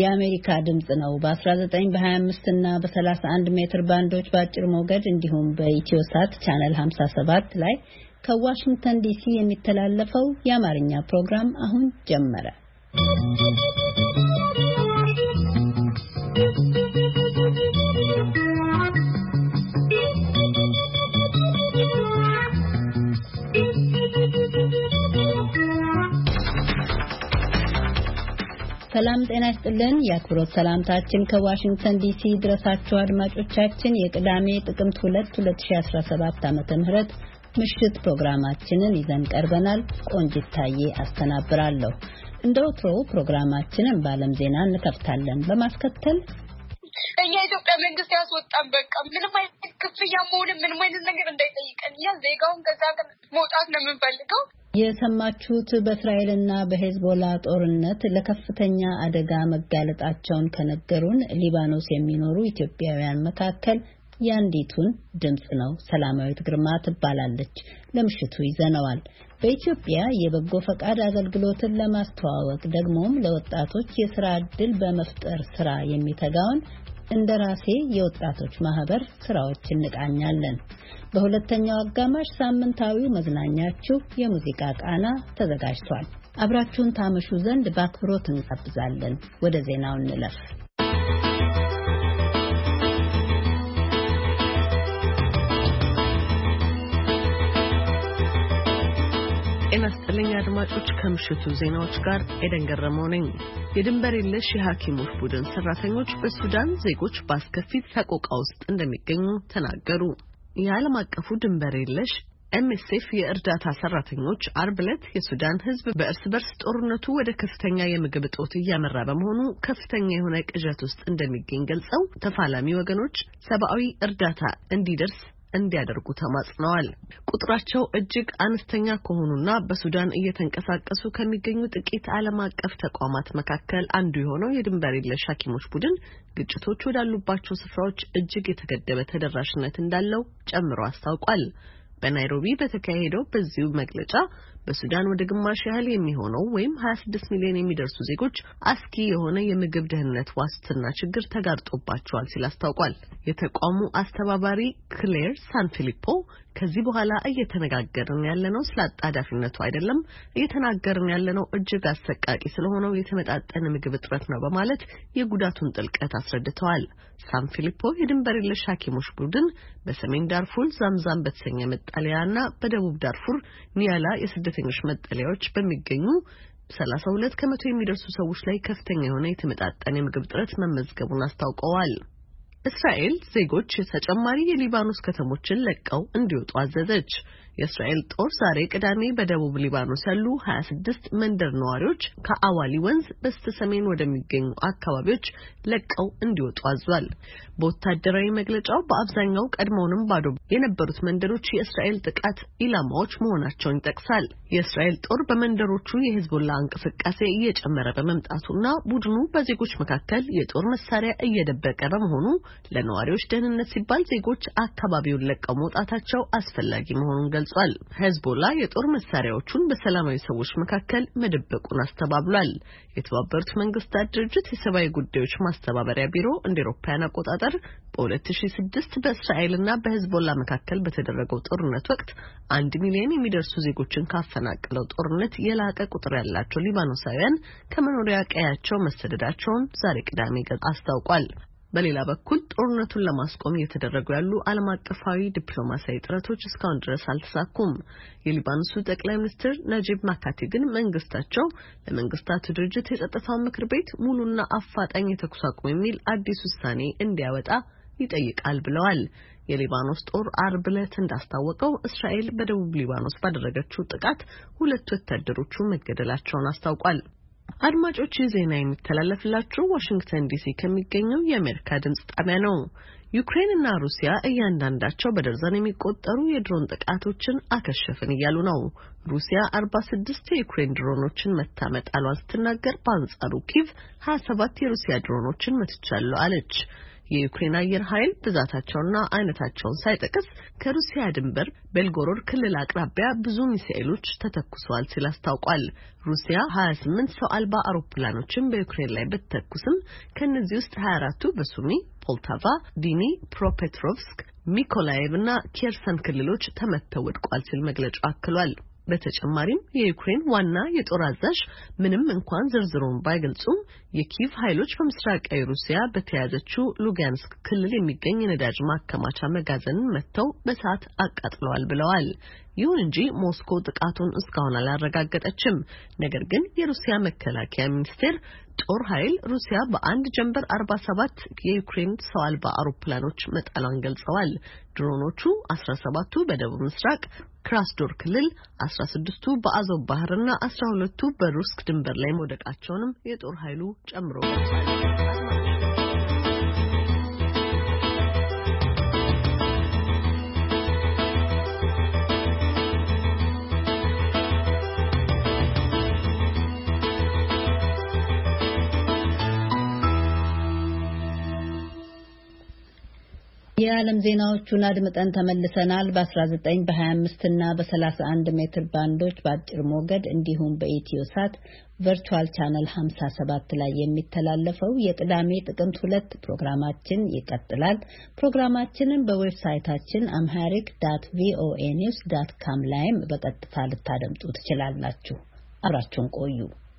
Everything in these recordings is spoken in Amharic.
የአሜሪካ ድምጽ ነው። በ19 በ25 እና በ31 ሜትር ባንዶች በአጭር ሞገድ እንዲሁም በኢትዮሳት ቻናል 57 ላይ ከዋሽንግተን ዲሲ የሚተላለፈው የአማርኛ ፕሮግራም አሁን ጀመረ። ሰላም ጤና ይስጥልን። የአክብሮት ሰላምታችን ከዋሽንግተን ዲሲ ድረሳችሁ አድማጮቻችን የቅዳሜ ጥቅምት 2 2017 ዓ.ም ምሽት ፕሮግራማችንን ይዘን ቀርበናል። ቆንጂት ታዬ አስተናብራለሁ። እንደ ወትሮው ፕሮግራማችንን በዓለም ዜና እንከፍታለን። በማስከተል የኢትዮጵያ መንግስት ያስወጣን በቃ ምንም አይነት ክፍያ ምንም አይነት ነገር እንዳይጠይቀን ዜጋውን ከዛ መውጣት ነው የምንፈልገው። የሰማችሁት በእስራኤልና በሄዝቦላ ጦርነት ለከፍተኛ አደጋ መጋለጣቸውን ከነገሩን ሊባኖስ የሚኖሩ ኢትዮጵያውያን መካከል ያንዲቱን ድምጽ ነው። ሰላማዊት ግርማ ትባላለች። ለምሽቱ ይዘነዋል። በኢትዮጵያ የበጎ ፈቃድ አገልግሎትን ለማስተዋወቅ ደግሞም ለወጣቶች የሥራ ዕድል በመፍጠር ስራ የሚተጋውን እንደራሴ የወጣቶች ማህበር ስራዎች እንቃኛለን። በሁለተኛው አጋማሽ ሳምንታዊው መዝናኛችሁ የሙዚቃ ቃና ተዘጋጅቷል። አብራችሁን ታመሹ ዘንድ በአክብሮት እንጋብዛለን። ወደ ዜናው እንለፍ። ጤና ይስጥልኝ አድማጮች፣ ከምሽቱ ዜናዎች ጋር ኤደን ገረመው ነኝ። የድንበር የለሽ የሐኪሞች ቡድን ሰራተኞች በሱዳን ዜጎች በአስከፊ ሰቆቃ ውስጥ እንደሚገኙ ተናገሩ። የዓለም አቀፉ ድንበር የለሽ MSF የእርዳታ ሰራተኞች አርብ ዕለት የሱዳን ሕዝብ በእርስ በርስ ጦርነቱ ወደ ከፍተኛ የምግብ እጦት እያመራ በመሆኑ ከፍተኛ የሆነ ቅዠት ውስጥ እንደሚገኝ ገልጸው ተፋላሚ ወገኖች ሰብአዊ እርዳታ እንዲያደርጉ ተማጽነዋል። ቁጥራቸው እጅግ አነስተኛ ከሆኑና በሱዳን እየተንቀሳቀሱ ከሚገኙ ጥቂት ዓለም አቀፍ ተቋማት መካከል አንዱ የሆነው የድንበር የለሽ ሐኪሞች ቡድን ግጭቶች ወዳሉባቸው ስፍራዎች እጅግ የተገደበ ተደራሽነት እንዳለው ጨምሮ አስታውቋል። በናይሮቢ በተካሄደው በዚሁ መግለጫ በሱዳን ወደ ግማሽ ያህል የሚሆነው ወይም 26 ሚሊዮን የሚደርሱ ዜጎች አስጊ የሆነ የምግብ ደህንነት ዋስትና ችግር ተጋርጦባቸዋል ሲል አስታውቋል። የተቋሙ አስተባባሪ ክሌር ሳንፊሊፖ ከዚህ በኋላ እየተነጋገርን ያለነው ስለ አጣዳፊነቱ አይደለም፣ እየተናገርን ያለነው እጅግ አሰቃቂ ስለሆነው የተመጣጠነ ምግብ እጥረት ነው በማለት የጉዳቱን ጥልቀት አስረድተዋል። ሳንፊሊፖ የድንበር የለሽ ሐኪሞች ቡድን በሰሜን ዳርፉር ዛምዛም በተሰኘ መጠለያና በደቡብ ዳርፉር ኒያላ የስደተኞች መጠለያዎች በሚገኙ 32 ከመቶ የሚደርሱ ሰዎች ላይ ከፍተኛ የሆነ የተመጣጠነ ምግብ እጥረት መመዝገቡን አስታውቀዋል። እስራኤል ዜጎች ተጨማሪ የሊባኖስ ከተሞችን ለቀው እንዲወጡ አዘዘች። የእስራኤል ጦር ዛሬ ቅዳሜ በደቡብ ሊባኖስ ያሉ 26 መንደር ነዋሪዎች ከአዋሊ ወንዝ በስተሰሜን ወደሚገኙ አካባቢዎች ለቀው እንዲወጡ አዟል። በወታደራዊ መግለጫው በአብዛኛው ቀድሞውንም ባዶ የነበሩት መንደሮች የእስራኤል ጥቃት ኢላማዎች መሆናቸውን ይጠቅሳል። የእስራኤል ጦር በመንደሮቹ የሂዝቦላ እንቅስቃሴ እየጨመረ በመምጣቱና ቡድኑ በዜጎች መካከል የጦር መሳሪያ እየደበቀ በመሆኑ ለነዋሪዎች ደህንነት ሲባል ዜጎች አካባቢውን ለቀው መውጣታቸው አስፈላጊ መሆኑን ገልጿል። ሂዝቦላ የጦር መሳሪያዎቹን በሰላማዊ ሰዎች መካከል መደበቁን አስተባብሏል። የተባበሩት መንግስታት ድርጅት የሰብአዊ ጉዳዮች ማስተባበሪያ ቢሮ እንደ አውሮፓውያን አቆጣጠር በ2006 በእስራኤልና በሂዝቦላ መካከል በተደረገው ጦርነት ወቅት 1 ሚሊዮን የሚደርሱ ዜጎችን ካፈናቀለው ጦርነት የላቀ ቁጥር ያላቸው ሊባኖሳውያን ከመኖሪያ ቀያቸው መሰደዳቸውን ዛሬ ቅዳሜ አስታውቋል። በሌላ በኩል ጦርነቱን ለማስቆም እየተደረጉ ያሉ ዓለም አቀፋዊ ዲፕሎማሲያዊ ጥረቶች እስካሁን ድረስ አልተሳኩም። የሊባኖሱ ጠቅላይ ሚኒስትር ነጂብ ማካቲ ግን መንግስታቸው ለመንግስታቱ ድርጅት የጸጥታው ምክር ቤት ሙሉና አፋጣኝ የተኩስ አቁም የሚል አዲስ ውሳኔ እንዲያወጣ ይጠይቃል ብለዋል። የሊባኖስ ጦር አርብ ዕለት እንዳስታወቀው እስራኤል በደቡብ ሊባኖስ ባደረገችው ጥቃት 2 ወታደሮቹ መገደላቸውን አስታውቋል። አድማጮች ዜና የሚተላለፍላችሁ ዋሽንግተን ዲሲ ከሚገኘው የአሜሪካ ድምጽ ጣቢያ ነው። ዩክሬንና ሩሲያ እያንዳንዳቸው በደርዘን የሚቆጠሩ የድሮን ጥቃቶችን አከሸፍን እያሉ ነው። ሩሲያ 46 የዩክሬን ድሮኖችን መታመጣሏን ስትናገር፣ በአንጻሩ ኪቭ 27 የሩሲያ ድሮኖችን መትቻለሁ አለች። የዩክሬን አየር ኃይል ብዛታቸውና አይነታቸውን ሳይጠቅስ ከሩሲያ ድንበር ቤልጎሮድ ክልል አቅራቢያ ብዙ ሚሳኤሎች ተተኩሰዋል ሲል አስታውቋል። ሩሲያ 28 ሰው አልባ አውሮፕላኖችን በዩክሬን ላይ ብትተኩስም ከነዚህ ውስጥ 24ቱ በሱሚ፣ ፖልታቫ፣ ዲኒ ፕሮፔትሮቭስክ፣ ሚኮላይቭ እና ኬርሰን ክልሎች ተመተው ወድቋል ሲል መግለጫ አክሏል። በተጨማሪም የዩክሬን ዋና የጦር አዛዥ ምንም እንኳን ዝርዝሩን ባይገልጹም የኪቭ ኃይሎች በምስራቃዊ ሩሲያ በተያዘችው ሉጋንስክ ክልል የሚገኝ የነዳጅ ማከማቻ መጋዘንን መተው በእሳት አቃጥለዋል ብለዋል። ይሁን እንጂ ሞስኮ ጥቃቱን እስካሁን አላረጋገጠችም። ነገር ግን የሩሲያ መከላከያ ሚኒስቴር ጦር ኃይል ሩሲያ በአንድ ጀንበር 47 የዩክሬን ሰው አልባ አውሮፕላኖች መጣሏን ገልጸዋል። ድሮኖቹ 17ቱ በደቡብ ምስራቅ ክራስዶር ክልል፣ 16ቱ በአዞቭ ባህርና 12ቱ በሩስክ ድንበር ላይ መውደቃቸውንም የጦር ኃይሉ ጨምሮ ገልጿል። የዓለም ዜናዎቹን አድምጠን ተመልሰናል። በ19 በ25 እና በ31 ሜትር ባንዶች በአጭር ሞገድ እንዲሁም በኢትዮሳት ቨርቹዋል ቻነል 57 ላይ የሚተላለፈው የቅዳሜ ጥቅምት 2 ፕሮግራማችን ይቀጥላል። ፕሮግራማችንን በዌብሳይታችን amharic.voanews.com ላይም በቀጥታ ልታደምጡ ትችላላችሁ። አብራችሁን ቆዩ።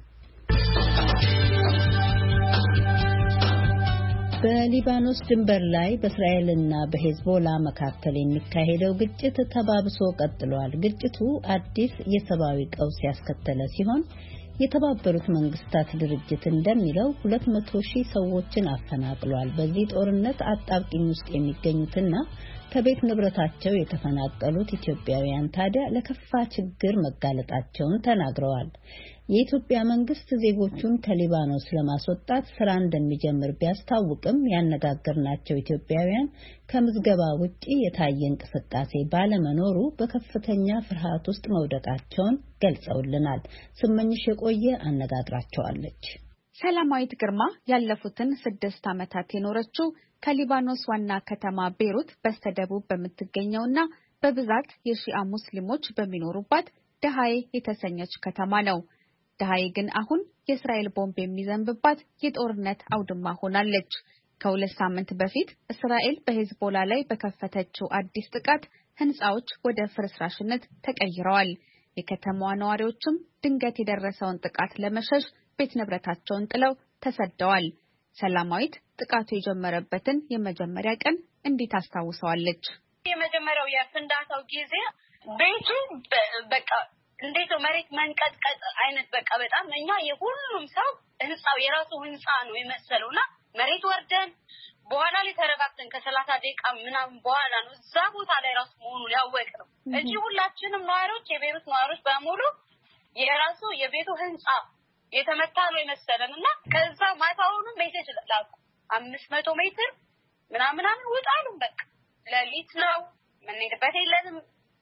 በሊባኖስ ድንበር ላይ በእስራኤልና በሄዝቦላ መካከል የሚካሄደው ግጭት ተባብሶ ቀጥሏል። ግጭቱ አዲስ የሰብአዊ ቀውስ ያስከተለ ሲሆን የተባበሩት መንግስታት ድርጅት እንደሚለው 200,000 ሰዎችን አፈናቅሏል። በዚህ ጦርነት አጣብቂኝ ውስጥ የሚገኙትና ከቤት ንብረታቸው የተፈናቀሉት ኢትዮጵያውያን ታዲያ ለከፋ ችግር መጋለጣቸውን ተናግረዋል። የኢትዮጵያ መንግስት ዜጎቹን ከሊባኖስ ለማስወጣት ስራ እንደሚጀምር ቢያስታውቅም ያነጋገርናቸው ኢትዮጵያውያን ከምዝገባ ውጪ የታየ እንቅስቃሴ ባለመኖሩ በከፍተኛ ፍርሃት ውስጥ መውደቃቸውን ገልጸውልናል። ስመኝሽ የቆየ አነጋግራቸዋለች። ሰላማዊት ግርማ ያለፉትን 6 ዓመታት የኖረችው ከሊባኖስ ዋና ከተማ ቤሩት በስተደቡብ በምትገኘውና በብዛት የሺአ ሙስሊሞች በሚኖሩባት ደሃይ የተሰኘች ከተማ ነው። ደሃይ ግን አሁን የእስራኤል ቦምብ የሚዘንብባት የጦርነት አውድማ ሆናለች። ከ2 ሳምንት በፊት እስራኤል በሄዝቦላ ላይ በከፈተችው አዲስ ጥቃት ህንጻዎች ወደ ፍርስራሽነት ተቀይረዋል። የከተማዋ ነዋሪዎችም ድንገት የደረሰውን ጥቃት ለመሸሽ ቤት ንብረታቸውን ጥለው ተሰደዋል። ሰላማዊት ጥቃቱ የጀመረበትን የመጀመሪያ ቀን እንዴት አስታውሰዋለች? የመጀመሪያው የፍንዳታው ጊዜ ቤቱ በቃ እንዴት ነው መሬት መንቀጥቀጥ አይነት በቃ በጣም እኛ የሁሉም ሰው ህንጻው የራሱ ህንጻ ነው የመሰለውና መሬት ወርደን በኋላ ላይ ተረጋግተን ከ30 ደቂቃ ምናምን በኋላ ነው እዛ ቦታ ላይ ራሱ መሆኑን ያወቅነው እንጂ ሁላችንም ነዋሪዎች የቤሩት ነዋሪዎች በሙሉ የራሱ የቤቱ ህንጻ የተመታ ነው የመሰለንና ከዛ ማታውኑ ሜሴጅ ላኩ 500 ሜትር ምናምን ወጣሉ። በቃ ለሊት ነው ምንሄድበት የለንም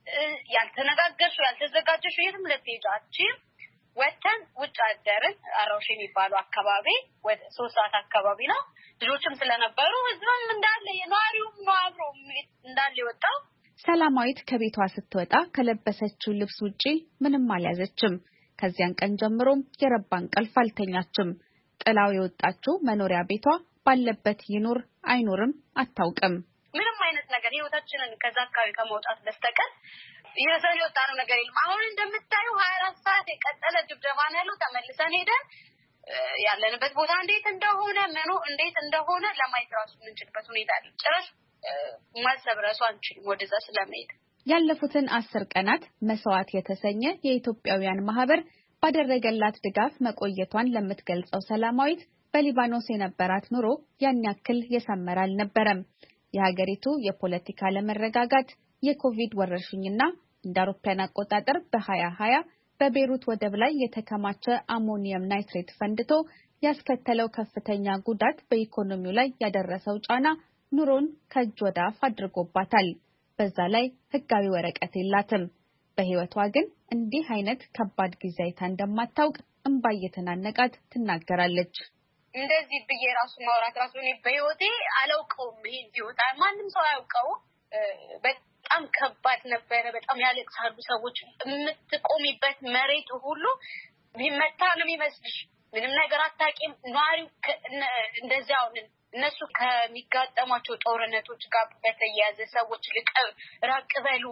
ያልተነጋገርሽው ያልተዘጋጀሽው የትም ልትሄጃችሁ ወተን ውጭ አደርን። አራውሽ የሚባለው አካባቢ ወደ 3 ሰዓት አካባቢ ነው። ልጆችም ስለነበሩ ህዝብም እንዳለ የነዋሪውም ነው አብሮ እንዳለ ወጣው። ሰላማዊት ከቤቷ ስትወጣ ከለበሰችው ልብስ ውጪ ምንም አልያዘችም። ከዚያን ቀን ጀምሮም የረባ እንቅልፍ አልተኛችም። ጥላው የወጣችው መኖሪያ ቤቷ ባለበት ይኑር አይኑርም አታውቅም። ምንም አይነት ነገር ህይወታችንን ከዛ አካባቢ ከመውጣት በስተቀር ይዘን የወጣነው ነገር የለም። አሁን እንደምታዩ 24 ሰዓት የቀጠለ ድብደባ ነው ያለው። ተመልሰን ሄደን ያለንበት ቦታ እንዴት እንደሆነ ለማየት ራሱ የምንችልበት ሁኔታ አለ። ጭራሽ ማሰብ ራሱ አንችልም ወደዛ ስለመሄድ። ያለፉትን 10 ቀናት መስዋዕት የተሰኘ የኢትዮጵያውያን ማህበር ባደረገላት ድጋፍ መቆየቷን ለምትገልጸው ሰላማዊት በሊባኖስ የነበራት ኑሮ ያን ያክል የሰመረ አልነበረም። የሀገሪቱ የፖለቲካ ለመረጋጋት የኮቪድ ወረርሽኝና እንደ አውሮፓውያን አቆጣጠር በ2020 በቤሩት ወደብ ላይ የተከማቸ አሞኒየም ናይትሬት ፈንድቶ ያስከተለው ከፍተኛ ጉዳት በኢኮኖሚው ላይ ያደረሰው ጫና ኑሮን ከእጅ ወደ አፍ አድርጎባታል። በዛ ላይ ህጋዊ ወረቀት የላትም። በህይወቷ ግን እንዲህ አይነት ከባድ ጊዜ አይታ እንደማታውቅ እንባ እየተናነቃት ትናገራለች። እንደዚህ ብዬ ራሱ ማውራት ራሱ እኔ በህይወቴ አላውቀውም። ይሄን ህይወት ማንም ሰው አያውቀው። በጣም ከባድ ነበረ። በጣም ያለቅሳሉ ሰዎች። የምትቆሚበት መሬት ሁሉ ቢመታ ነው የሚመስልሽ። ምንም ነገር አታውቂም። ኗሪው እንደዚህ አሁን እነሱ ከሚጋጠሟቸው ጦርነቶች ጋር በተያያዘ ሰዎች ራቅ በሉ፣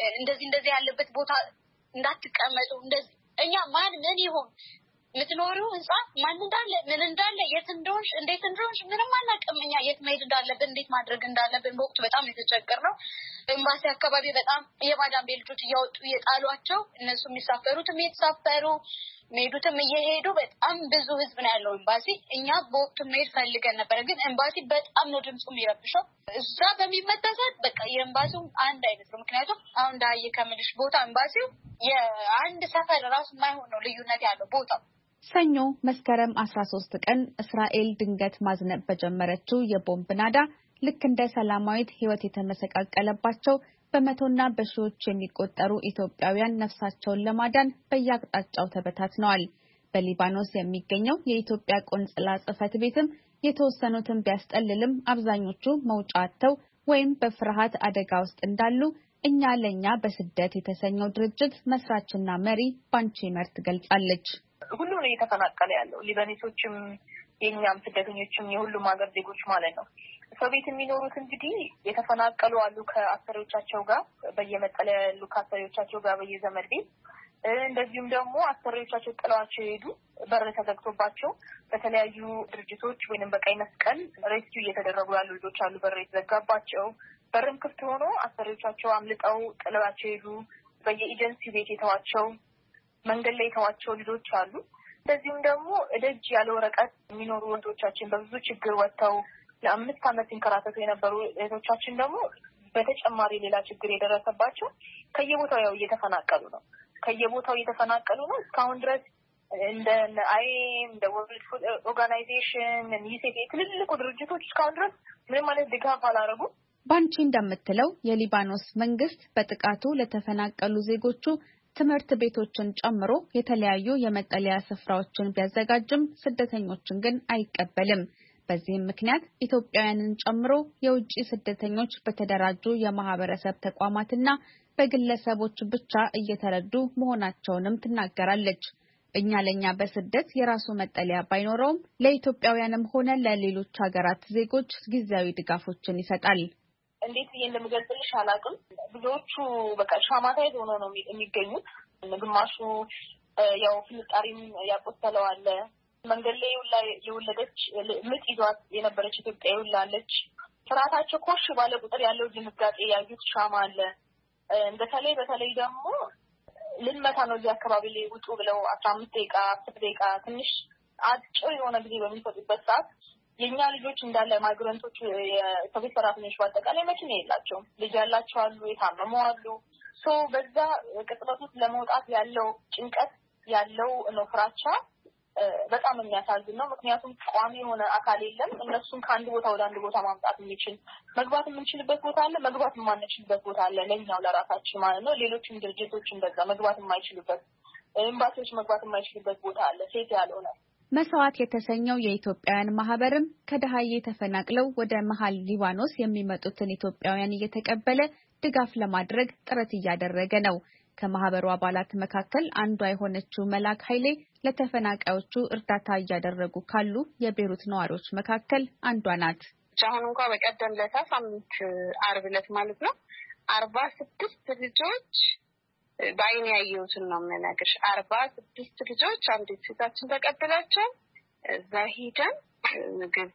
እንደዚህ ያለበት ቦታ እንዳትቀመጡ፣ እንደዚህ እኛ ማን ምን ይሁን የምትኖሪው ህንጻ ማን እንዳለ ምን እንዳለ የት እንደሆንሽ እንዴት እንደሆንሽ ምንም አናውቅም። እኛ የት መሄድ እንዳለብን እንዴት ማድረግ እንዳለብን በወቅቱ በጣም የተቸገርነው። ኤምባሲ አካባቢ በጣም የማዳም ልጆች እያወጡ እየጣሏቸው እነሱ የሚሳፈሩትም እየተሳፈሩ መሄዱትም እየሄዱ በጣም ብዙ ህዝብ ነው ያለው ኤምባሲ። እኛ በወቅቱ መሄድ ፈልገን ነበር፣ ግን ኤምባሲ በጣም ነው ድምፁ የሚረብሸው። እዛ በሚመጣበት በቃ የኤምባሲው አንድ አይነት ነው። ምክንያቱም አሁን ዳይ ከመልሽ ቦታ ኤምባሲው የአንድ ሰፈር ራሱ የማይሆን ነው ልዩነት ያለው ቦታው። ሰኞ መስከረም 13 ቀን እስራኤል ድንገት ማዝነብ በጀመረችው የቦምብ ናዳ ልክ እንደ ሰላማዊት ህይወት የተመሰቃቀለባቸው በመቶና በሺዎች የሚቆጠሩ ኢትዮጵያውያን ነፍሳቸውን ለማዳን በየአቅጣጫው ተበታትነዋል። በሊባኖስ የሚገኘው የኢትዮጵያ ቆንጽላ ጽሕፈት ቤትም የተወሰኑትን ቢያስጠልልም አብዛኞቹ መውጫ አጥተው ወይም በፍርሃት አደጋ ውስጥ እንዳሉ እኛ ለኛ በስደት የተሰኘው ድርጅት መስራችና መሪ ባንቺ መርት ገልጻለች። ሁሉም ነው እየተፈናቀለ ያለው። ሊባኖሶችም የኛም ስደተኞችም የሁሉም ሀገር ዜጎች ማለት ነው። ሰው ቤት የሚኖሩት እንግዲህ የተፈናቀሉ አሉ ከአሰሪዎቻቸው ጋር በየመጠለያ ያሉ ከአሰሪዎቻቸው ጋር በየዘመድ ቤት፣ እንደዚሁም ደግሞ አሰሪዎቻቸው ጥለዋቸው ሄዱ በር ተዘግቶባቸው በተለያዩ ድርጅቶች ወይንም በቀይ መስቀል ሬስኪው እየተደረጉ ያሉ ልጆች አሉ። በር የተዘጋባቸው በርም ክፍት ሆኖ አሰሪዎቻቸው አምልጠው ጥለዋቸው ሄዱ። በየኤጀንሲ ቤት የተዋቸው መንገድ ላይ የተዋቸው ልጆች አሉ። እንደዚሁም ደግሞ ደጅ ያለ ወረቀት የሚኖሩ ወንዶቻችን በብዙ ችግር ወጥተው ለ5 ዓመት ሲንከራተቱ የነበሩ እህቶቻችን ደግሞ በተጨማሪ ሌላ ችግር የደረሰባቸው ከየቦታው ያው እየተፈናቀሉ ነው። እስካሁን ድረስ እንደ አይኤም እንደ ወርልድ ፉድ ኦርጋናይዜሽን ዩኒሴፍ ትልልቁ ድርጅቶች እስካሁን ድረስ ምንም አይነት ድጋፍ አላደረጉም። ባንቺ እንደምትለው የሊባኖስ መንግስት በጥቃቱ ለተፈናቀሉ ዜጎቹ ትምህርት ቤቶችን ጨምሮ የተለያዩ የመጠለያ ስፍራዎችን ቢያዘጋጅም ስደተኞችን ግን አይቀበልም። በዚህም ምክንያት ኢትዮጵያውያንን ጨምሮ የውጭ ስደተኞች በተደራጁ የማህበረሰብ ተቋማትና በግለሰቦች ብቻ እየተረዱ መሆናቸውንም ትናገራለች። እኛ ለኛ በስደት የራሱ መጠለያ ባይኖረውም ለኢትዮጵያውያንም ሆነ ለሌሎች ሀገራት ዜጎች ጊዜያዊ ድጋፎችን ይሰጣል። እንዴት ብዬ እንደምገልጽልሽ አላውቅም። ብዙዎቹ በቃ ሻማታይዝ ሆኖ ነው የሚገኙት። ግማሹ ያው ፍንጣሪም ያቆሰለው አለ። መንገድ ላይ የወለደች ምጥ ይዟት የነበረች ኢትዮጵያ ይውላለች። ፍርሃታቸው ኮሽ ባለ ቁጥር ያለው ድንጋጤ ያዩት ሻማ አለ። በተለይ ደግሞ ልንመታ ነው እዚህ አካባቢ ላይ ውጡ ብለው 15 ደቂቃ 10 ደቂቃ ትንሽ አጭር የሆነ ጊዜ በሚሰጡበት ሰዓት የኛ ልጆች እንዳለ ማይግራንቶች የሰቤት ሰራተኞች በአጠቃላይ መኪና የላቸውም። ልጅ ያላቸው አሉ፣ የታመሙ አሉ። በዛ ቅጽበት ውስጥ ለመውጣት ያለው ጭንቀት ያለው ነው ፍራቻ በጣም የሚያሳዝን ነው። ምክንያቱም ቋሚ የሆነ አካል የለም። እነሱን ከአንድ ቦታ ወደ አንድ ቦታ ማምጣት የሚችል መግባት የምንችልበት ቦታ አለ፣ መግባት የማንችልበት ቦታ አለ። ለኛው ለራሳችን ማለት ነው። ሌሎችም ድርጅቶች እንደዛ መግባት የማይችሉበት፣ ኤምባሲዎች መግባት የማይችሉበት ቦታ አለ። ሴት ያልሆነ መስዋዕት የተሰኘው የኢትዮጵያውያን ማህበርም ከደሃዬ ተፈናቅለው ወደ መሀል ሊባኖስ የሚመጡትን ኢትዮጵያውያን እየተቀበለ ድጋፍ ለማድረግ ጥረት እያደረገ ነው። ከማህበሩ አባላት መካከል አንዷ የሆነችው መላክ ኃይሌ ለተፈናቃዮቹ እርዳታ እያደረጉ ካሉ የቤሩት ነዋሪዎች መካከል አንዷ ናት። አሁን እንኳን በቀደም ዕለት ሳምንት ዓርብ ዕለት ማለት ነው 46 ልጆች በአይኔ ያየሁትን ነው የምነግርሽ። 46 ልጆች አንዲት ሴታችን ተቀበላቸው። እዛ ሄደን ምግብ፣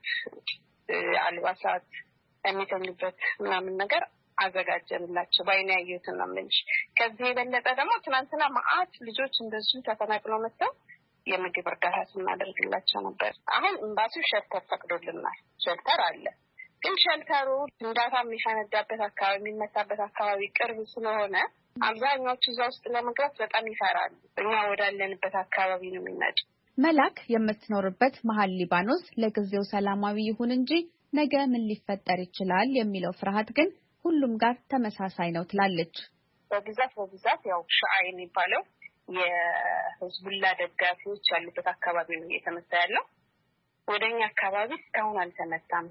አልባሳት፣ የሚተኙበት ምናምን ነገር አዘጋጀንላቸው። በአይኔ ያየሁትን ነው የምልሽ። ከዚህ የበለጠ ደግሞ ትናንትና መዓት ልጆች እንደዚሁ ተፈናቅለው መጥተው የምግብ እርዳታ ስናደርግላቸው ነበር። አሁን ኤምባሲው ሸልተር ፈቅዶልናል። ሸልተር አለ፣ ግን ሸልተሩ ፍንዳታ የሚፈነዳበት አካባቢ የሚመታበት አካባቢ ቅርብ ስለሆነ አብዛኛዎቹ እዛ ውስጥ ለመግባት በጣም ይፈራሉ። እኛ ወዳለንበት አካባቢ ነው የሚመጡ። መላክ የምትኖርበት መሀል ሊባኖስ ለጊዜው ሰላማዊ ይሁን እንጂ ነገ ምን ሊፈጠር ይችላል የሚለው ፍርሃት ግን ሁሉም ጋር ተመሳሳይ ነው ትላለች። በብዛት ያው ሻዓ የሚባለው የህዝቡላ ደጋፊዎች ያሉበት አካባቢ ነው እየተመታ ያለው። ወደኛ አካባቢ እስካሁን አልተመታም።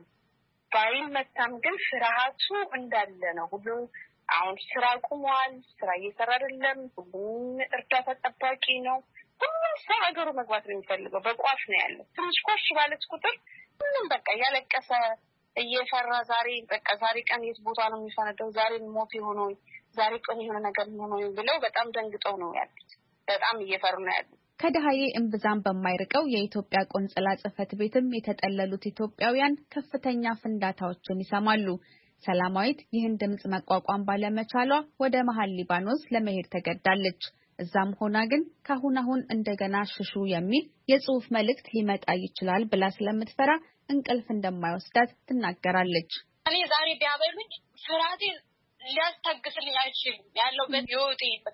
ባይመታም ግን ፍርሃቱ እንዳለ ነው። ሁሉም አሁን ስራ ቆሟል፣ ስራ እየሰራ አይደለም፣ ሁሉም እርዳታ ጠባቂ ነው። ሁሉም ሰው ሀገሩ መግባት ነው የሚፈልገው። በቋፍ ነው ያለው። ትንሽ ኮሽ ባለች ቁጥር ሁሉም በቃ ያለቀሰ እየፈራ ዛሬ ቀን የት ቦታ ነው የሚፈነደው፣ ዛሬ ሞት ይሆነው፣ ዛሬ ቀን የሆነ ነገር ነው ብለው በጣም ደንግጠው ነው ያሉት። በጣም እየፈሩ ነው ያሉት። ከደሃዬ እምብዛም በማይርቀው የኢትዮጵያ ቆንጽላ ጽሕፈት ቤትም የተጠለሉት ኢትዮጵያውያን ከፍተኛ ፍንዳታዎችን ይሰማሉ። ሰላማዊት ይህን ድምጽ መቋቋም ባለመቻሏ ወደ መሃል ሊባኖስ ለመሄድ ተገዳለች። እዛም ሆና ግን ካሁን እንደገና ሽሹ የሚል የጽሑፍ መልእክት ሊመጣ ይችላል ብላ ስለምትፈራ እንቅልፍ እንደማይወስዳት ትናገራለች። እኔ ዛሬ ቢያበሉኝ ፍርሃቴን ሊያስታግስልኝ አይችልም። ያለውበት ህይወቴ በቃ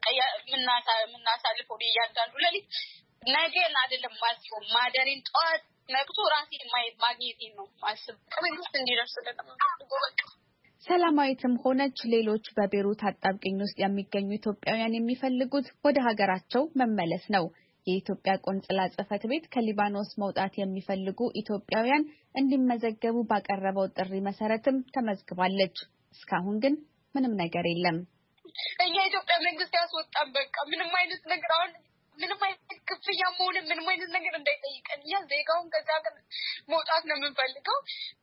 የምናሳልፈው እያንዳንዱ ሌሊት ነገን አይደለም ማስበው ማደሬን ጠዋት ነቅቶ ራሴን ማግኘቴ ነው ማስብ ከመንግስት እንዲደርስልን በቃ ሰላማዊትም ሆነች ሌሎች በቤሩት አጣብቂኝ ውስጥ የሚገኙ ኢትዮጵያውያን የሚፈልጉት ወደ ሀገራቸው መመለስ ነው። የኢትዮጵያ ቆንጽላ ጽሕፈት ቤት ከሊባኖስ መውጣት የሚፈልጉ ኢትዮጵያውያን እንዲመዘገቡ ባቀረበው ጥሪ መሰረትም ተመዝግባለች። እስካሁን ግን ምንም ነገር የለም። የኢትዮጵያ መንግስት ያስወጣን በቃ ምንም አይነት ነገር አሁን ምንም አይነት ክፍያ መሆን ምንም አይነት ነገር እንዳይጠይቀን ያ ዜጋውን ከዛ ሀገር መውጣት ነው የምንፈልገው።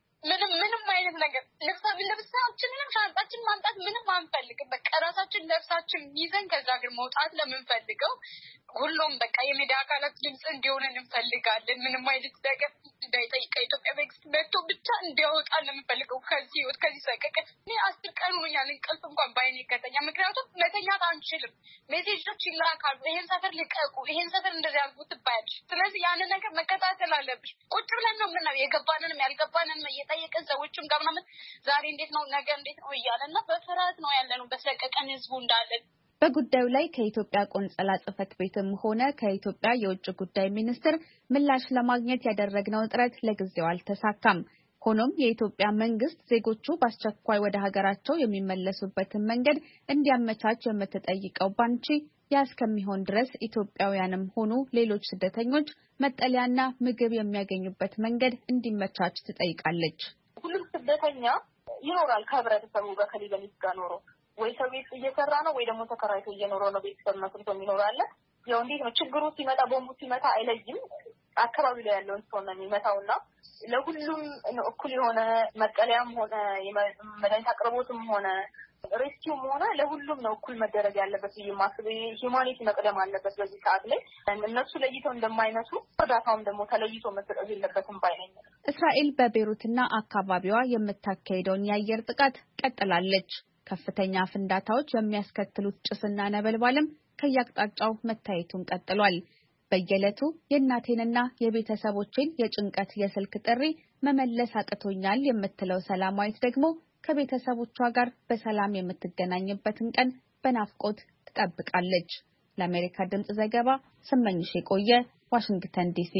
ምንም አይነት ነገር ልብሳችንንም ሻንጣችን ማምጣት ምንም አንፈልግም። በቃ ራሳችን ነፍሳችን ይዘን ከዛ ሀገር መውጣት ለምንፈልገው ሁሉም በቃ የሚዲያ አካላት ድምጽ እንዲሆን እንፈልጋለን። ምንም አይነት ነገር እንዳይጠይቅ ኢትዮጵያ መንግስት መጥቶ ብቻ እንዲያወጣ ለምንፈልገው ከዚህ ህይወት ከዚህ ሰቀቀን። እኔ 10 ቀን ሆኖኛል እንቅልፍ እንኳን ባይኔ ከተኛ። ምክንያቱም መተኛት አንችልም። ሜሴጆች ይላካሉ። ይሄን ሰፈር ልቀቁ፣ ይሄን ሰፈር እንደዚህ አድርጉ ትባያለሽ። ስለዚህ ያንን ነገር መከታተል አለብሽ። ቁጭ ብለን ነው ምናምን የገባንንም ያልገባንንም እየጠየቅን ሰዎችም ጋር ምናምን ዛሬ እንዴት ነው ነገ እንዴት ነው እያለና በፍርሃት ነው ያለነው በሰቀቀን ህዝቡ እንዳለን። በጉዳዩ ላይ ከኢትዮጵያ ቆንጽላ ጽሕፈት ቤትም ሆነ ከኢትዮጵያ የውጭ ጉዳይ ሚኒስቴር ምላሽ ለማግኘት ያደረግነው ጥረት ለጊዜው አልተሳካም። ሆኖም የኢትዮጵያ መንግስት ዜጎቹ በአስቸኳይ ወደ ሀገራቸው የሚመለሱበትን መንገድ እንዲያመቻች የምትጠይቀው ባንቺ ያ እስከሚሆን ድረስ ኢትዮጵያውያንም ሆኑ ሌሎች ስደተኞች መጠለያና ምግብ የሚያገኙበት መንገድ እንዲመቻች ትጠይቃለች። ሁሉም ስደተኛ ይኖራል ከህብረተሰቡ ጋር ከሊባኖስ ጋር ኖሮ ወይ ሰው ቤት እየሰራ ነው ወይ ደግሞ ተከራይቶ እየኖረ ነው። ቤተሰብ መስርቶ የሚኖራል። ያው እንዴት ነው ችግሩ ሲመጣ ቦምቡ ሲመጣ አይለይም። አካባቢ ላይ ያለውን ሰው ነው የሚመታውና ለሁሉም እኩል የሆነ መጠለያም ሆነ የመድኃኒት አቅርቦትም ሆነ ሬስኪውም ሆነ ለሁሉም ነው እኩል መደረግ ያለበት። የማስበ ሂዩማኒቲ መቅደም አለበት በዚህ ሰዓት ላይ። እነሱ ለይተው እንደማይነሱ እርዳታውም ደግሞ ተለይቶ መሰጠት የለበትም ባይነኝ። እስራኤል በቤሩትና አካባቢዋ የምታካሄደውን የአየር ጥቃት ቀጥላለች። ከፍተኛ ፍንዳታዎች የሚያስከትሉት ጭስና ነበልባልም ከያቅጣጫው መታየቱን ቀጥሏል። በየዕለቱ የእናቴንና የቤተሰቦቼን የጭንቀት የስልክ ጥሪ መመለስ አቅቶኛል የምትለው ሰላማዊት ደግሞ ከቤተሰቦቿ ጋር በሰላም የምትገናኝበትን ቀን በናፍቆት ትጠብቃለች። ለአሜሪካ ድምጽ ዘገባ ስመኝሽ የቆየ ዋሽንግተን ዲሲ።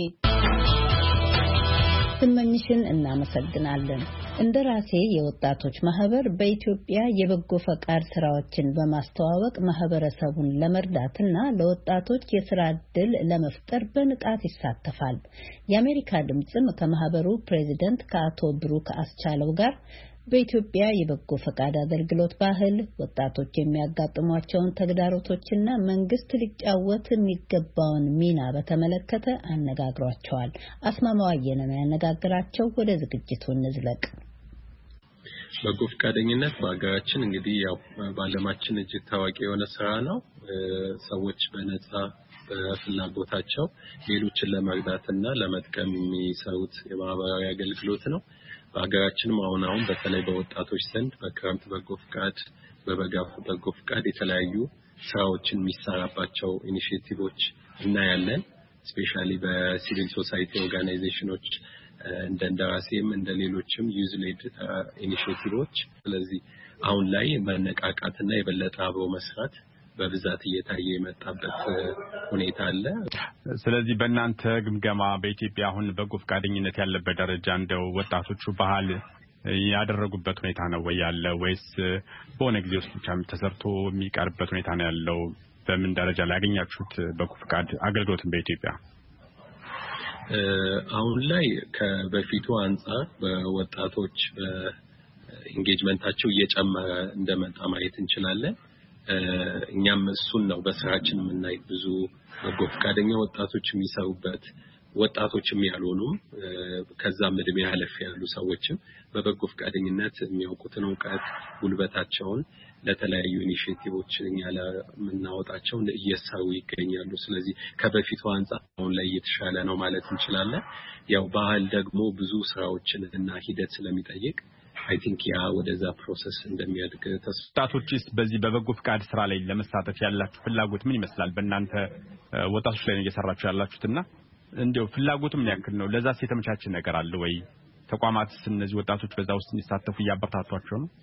ስመኝሽን እናመሰግናለን። እንደራሴ የወጣቶች ማህበር በኢትዮጵያ የበጎ ፈቃድ ስራዎችን በማስተዋወቅ ማህበረሰቡን ለመርዳትና ለወጣቶች የስራ ዕድል ለመፍጠር በንቃት ይሳተፋል። የአሜሪካ ድምጽም ከማህበሩ ፕሬዚደንት ከአቶ ብሩክ አስቻለው ጋር በኢትዮጵያ የበጎ ፈቃድ አገልግሎት ባህል ወጣቶች የሚያጋጥሟቸውን ተግዳሮቶችና መንግስት ሊጫወት የሚገባውን ሚና በተመለከተ አነጋግሯቸዋል። አስማማው አየነ ነው ያነጋግራቸው። ወደ ዝግጅቱ እንዝለቅ። በጎ ፈቃደኝነት በአገራችን እንግዲህ ያው በዓለማችን እጅግ ታዋቂ የሆነ ስራ ነው። ሰዎች በነጻ በፍላጎታቸው ሌሎችን ለመርዳትና ለመጥቀም የሚሰሩት የማህበራዊ አገልግሎት ነው። በአገራችንም አሁን በተለይ በወጣቶች ዘንድ በክረምት በጎ ፈቃድ በበጋ በጎ ፈቃድ የተለያዩ ስራዎችን የሚሰራባቸው ኢኒሺዬቲቮች እናያለን። ስፔሻሊ በሲቪል ሶሳይቲ ኦርጋናይዜሽኖች እንደ እንደራሴም እንደ ሌሎችም ዩዝ ሌድ ኢኒሺዬቲቮች። ስለዚህ አሁን ላይ መነቃቃትና የበለጠ አብሮ መስራት በብዛት እየታየ የመጣበት ሁኔታ አለ። ስለዚህ በእናንተ ግምገማ በኢትዮጵያ አሁን በጎ ፈቃደኝነት ያለበት ደረጃ እንደው ወጣቶቹ ባህል ያደረጉበት ሁኔታ ነው ወይ ያለ ወይስ በሆነ ጊዜ ውስጥ ብቻ ተሰርቶ የሚቀርበት ሁኔታ ነው ያለው? በምን ደረጃ ላይ ያገኛችሁት በጎ ፈቃድ አገልግሎትን በኢትዮጵያ? አሁን ላይ ከበፊቱ አንፃር በወጣቶች በኢንጌጅመንታቸው እየጨመረ እንደመጣ ማየት እንችላለን። እኛም እሱን ነው በስራችን የምናይ ብዙ በጎ ፈቃደኛ ወጣቶች የሚሰሩበት ወጣቶችም ያልሆኑም ከዛም እድሜ ያለፍ ያሉ ሰዎችም በበጎ ፈቃደኝነት የሚያውቁትን ዕውቀት ጉልበታቸውን ለተለያዩ ኢኒሺዬቲቮች ያለ ምናወጣቸው እየሰሩ ይገኛሉ። ስለዚህ ከበፊቱ አንፃር አሁን ላይ እየተሻለ ነው ማለት እንችላለን። ያው ባህል ደግሞ ብዙ ስራዎችን እና ሂደት ስለሚጠይቅ አይ ቲንክ ያ ወደዛ ፕሮሰስ እንደሚያድግ ወጣቶችስ በዚህ በበጎ ፈቃድ ስራ ላይ ለመሳተፍ ያላችሁ ፍላጎት ምን ይመስላል? በእናንተ ወጣቶች ላይ ነው እየሰራችሁ ያላችሁትና እንደው ፍላጎቱ ምን ያክል ነው? ለዛስ የተመቻቸ ነገር አለ ወይ? ተቋማትስ እነዚህ ወጣቶች በዛ ውስጥ እንዲሳተፉ እያበረታቷቸው ነው?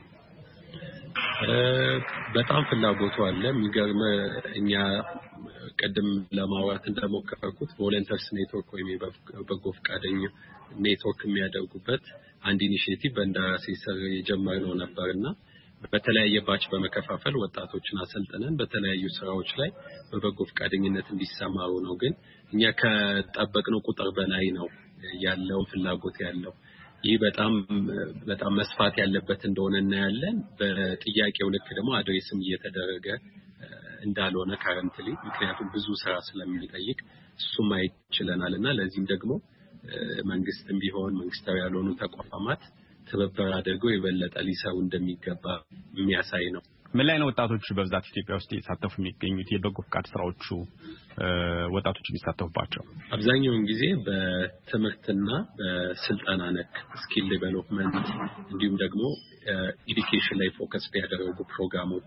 በጣም ፍላጎቱ አለ። የሚገርም እኛ ቀደም ለማውራት እንደሞከርኩት ቮለንተርስ ኔትወርክ ወይም በጎ ፈቃደኛ ኔትወርክ የሚያደርጉበት አንድ ኢኒሺዬቲቭ በእንደራሴ ስር የጀመርነው ነበርና በተለያየ ባች በመከፋፈል ወጣቶችን አሰልጥነን በተለያዩ ስራዎች ላይ በበጎ ፈቃደኝነት እንዲሰማሩ ነው። ግን እኛ ከጠበቅነው ቁጥር በላይ ነው ያለው ፍላጎት ያለው። ይህ በጣም መስፋት ያለበት እንደሆነ እናያለን። በጥያቄው ልክ ደግሞ አድሬስም እየተደረገ እንዳልሆነ ካረንትሊ ምክንያቱም ብዙ ስራ ስለሚጠይቅ እሱም አይችለናልና ለዚህም ደግሞ መንግስትም ቢሆን መንግስታዊ ያልሆኑ ተቋማት ትብብር አድርገው የበለጠ ሊሰሩ እንደሚገባ የሚያሳይ ነው። ምን ላይ ነው ወጣቶች በብዛት ኢትዮጵያ ውስጥ እየተሳተፉ የሚገኙት? የበጎ ፈቃድ ስራዎቹ ወጣቶች የሚሳተፉባቸው አብዛኛውን ጊዜ በትምህርትና በስልጠና ነክ ስኪል ዴቨሎፕመንት እንዲሁም ደግሞ ኤዱኬሽን ላይ ፎከስ ያደረጉ ፕሮግራሞች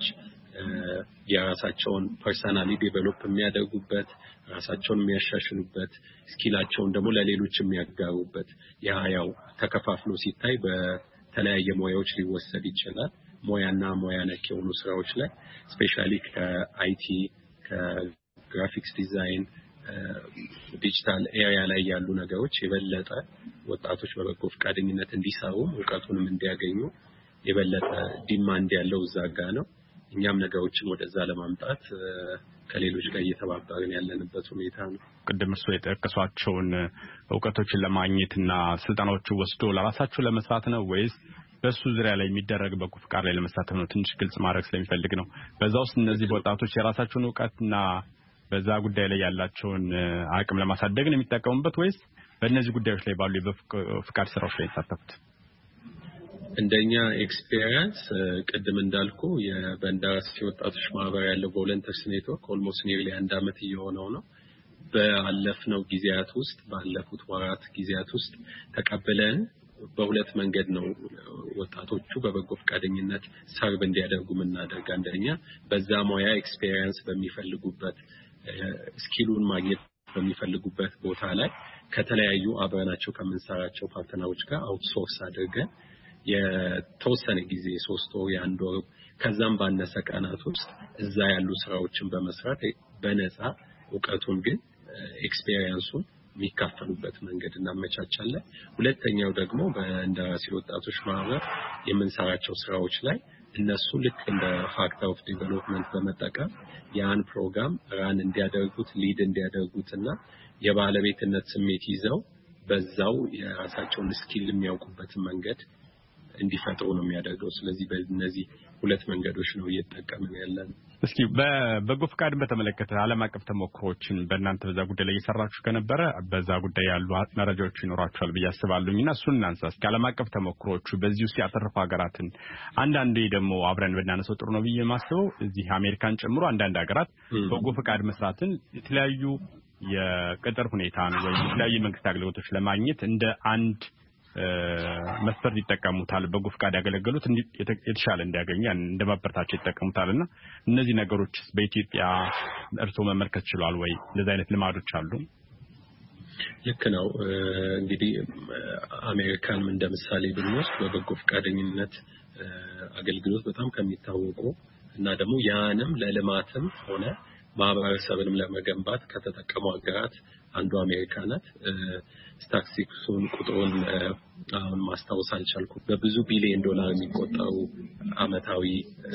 የራሳቸውን ፐርሰናሊ ዴቨሎፕ የሚያደርጉበት ራሳቸውን የሚያሻሽሉበት ስኪላቸውን ደግሞ ለሌሎች የሚያጋሩበት ያው ተከፋፍሎ ሲታይ በተለያየ ሙያዎች ሊወሰድ ይችላል። ሙያና ሙያ ነክ የሆኑ ስራዎች ላይ ስፔሻሊ ከአይቲ ከግራፊክስ ዲዛይን ዲጂታል ኤሪያ ላይ ያሉ ነገሮች የበለጠ ወጣቶች በበጎ ፈቃደኝነት እንዲሰሩ ዕውቀቱንም እንዲያገኙ የበለጠ ዲማንድ ያለው እዛጋ ነው። እኛም ነገሮችን ወደዛ ለማምጣት ከሌሎች ጋር እየተባበርን ያለንበት ሁኔታ ነው። ቅድም እርሶ የጠቀሷቸውን ዕውቀቶችን ለማግኘትና ስልጠናዎችን ወስዶ ለራሳቸው ለመስራት ነው ወይስ በሱ ዙሪያ ላይ የሚደረግ በጎ ፈቃድ ላይ ለመሳተፍ ነው? ትንሽ ግልጽ ማድረግ ስለሚፈልግ ነው። በዛው ውስጥ እነዚህ ወጣቶች የራሳቸውን ዕውቀትና በዛ ጉዳይ ላይ ያላቸውን አቅም ለማሳደግ ነው የሚጠቀሙበት ወይስ በእነዚህ ጉዳዮች ላይ ባሉ የፈቃድ ስራዎች ላይ የተሳተፉት? እንደኛ ኤክስፒሪየንስ ቅድም እንዳልኩ የበንደራሲ ወጣቶች ማህበር ያለው ቮለንተርስ ኔትወርክ ኦልሞስት ኒርሊ 1 አመት እየሆነው ነው። ባለፉት ወራት ጊዜያት ውስጥ ተቀበለን በሁለት መንገድ ነው ወጣቶቹ በበጎ ፈቃደኝነት ሰርቭ እንዲያደርጉ ምናደርግ። አንደኛ በዛ ሙያ ኤክስፒሪየንስ በሚፈልጉበት ስኪሉን ማግኘት በሚፈልጉበት ቦታ ላይ ከተለያዩ አብረናቸው ከምንሰራቸው ፓርትነሮች ጋር አውትሶርስ አድርገን የተወሰነ ጊዜ 3 ወር 1 ወር ከዛም ባነሰ ቀናት ውስጥ እዛ ያሉ ስራዎችን በመስራት በነፃ ዕውቀቱን ግን ኤክስፒሪየንሱን የሚካፈሉበት መንገድ እናመቻቻለን። ሁለተኛው ደግሞ በእንደራሴ ወጣቶች ማህበር የምንሰራቸው ስራዎች ላይ እነሱ ልክ እንደ ፋክተር ኦፍ ዴቨሎፕመንት በመጠቀም ያን ፕሮግራም ራን እንዲያደርጉት ሊድ እንዲያደርጉትና የባለቤትነት ስሜት ይዘው በዛው የራሳቸውን ስኪል የሚያውቁበትን መንገድ እንዲፈጥሩ ነው የሚያደርገው። ስለዚህ በእነዚህ ሁለት መንገዶች ነው እየተጠቀምን ያለን። እስኪ በበጎ ፈቃድን በተመለከተ ዓለም አቀፍ ተሞክሮችን በእናንተ በዛ ጉዳይ ላይ እየሰራችሁ ከነበረ በዛ ጉዳይ ያሉ መረጃዎች ይኖራችኋል ብዬ አስባለሁና እሱን እናንሳ። እስኪ ዓለም አቀፍ ተሞክሮቹ በዚህ ውስጥ ያተረፉ ሀገራትን አንዳንዴ ደግሞ አብረን በእናነሳው ጥሩ ነው ብዬ የማስበው እዚህ አሜሪካን ጨምሮ አንዳንድ ሀገራት በጎ ፈቃድ መስራትን የተለያዩ የቅጥር ሁኔታን ወይ የተለያዩ መንግስት አገልግሎቶች ለማግኘት እንደ አንድ መስፈርት ይጠቀሙታል። በጎ ፈቃድ ያገለገሉት የተሻለ እንዲያገኙ እንደ ማበረታቸው ይጠቀሙታልና እነዚህ ነገሮች በኢትዮጵያ እርሶ መመልከት ይችላል ወይ? እንደዚህ አይነት ልማዶች አሉ? ልክ ነው። እንግዲህ አሜሪካንም እንደምሳሌ ብንወስድ በበጎ ፈቃደኝነት አገልግሎት በጣም ከሚታወቁ እና ደግሞ ያንም ለልማትም ሆነ ማህበረሰብንም ለመገንባት ከተጠቀሙ ሀገራት አንዱ አሜሪካ ናት። ስታቲስቲክሱን ቁጥሩን አሁን ማስታወስ አልቻልኩም። በብዙ ቢሊዮን ዶላር የሚቆጠሩ አመታዊ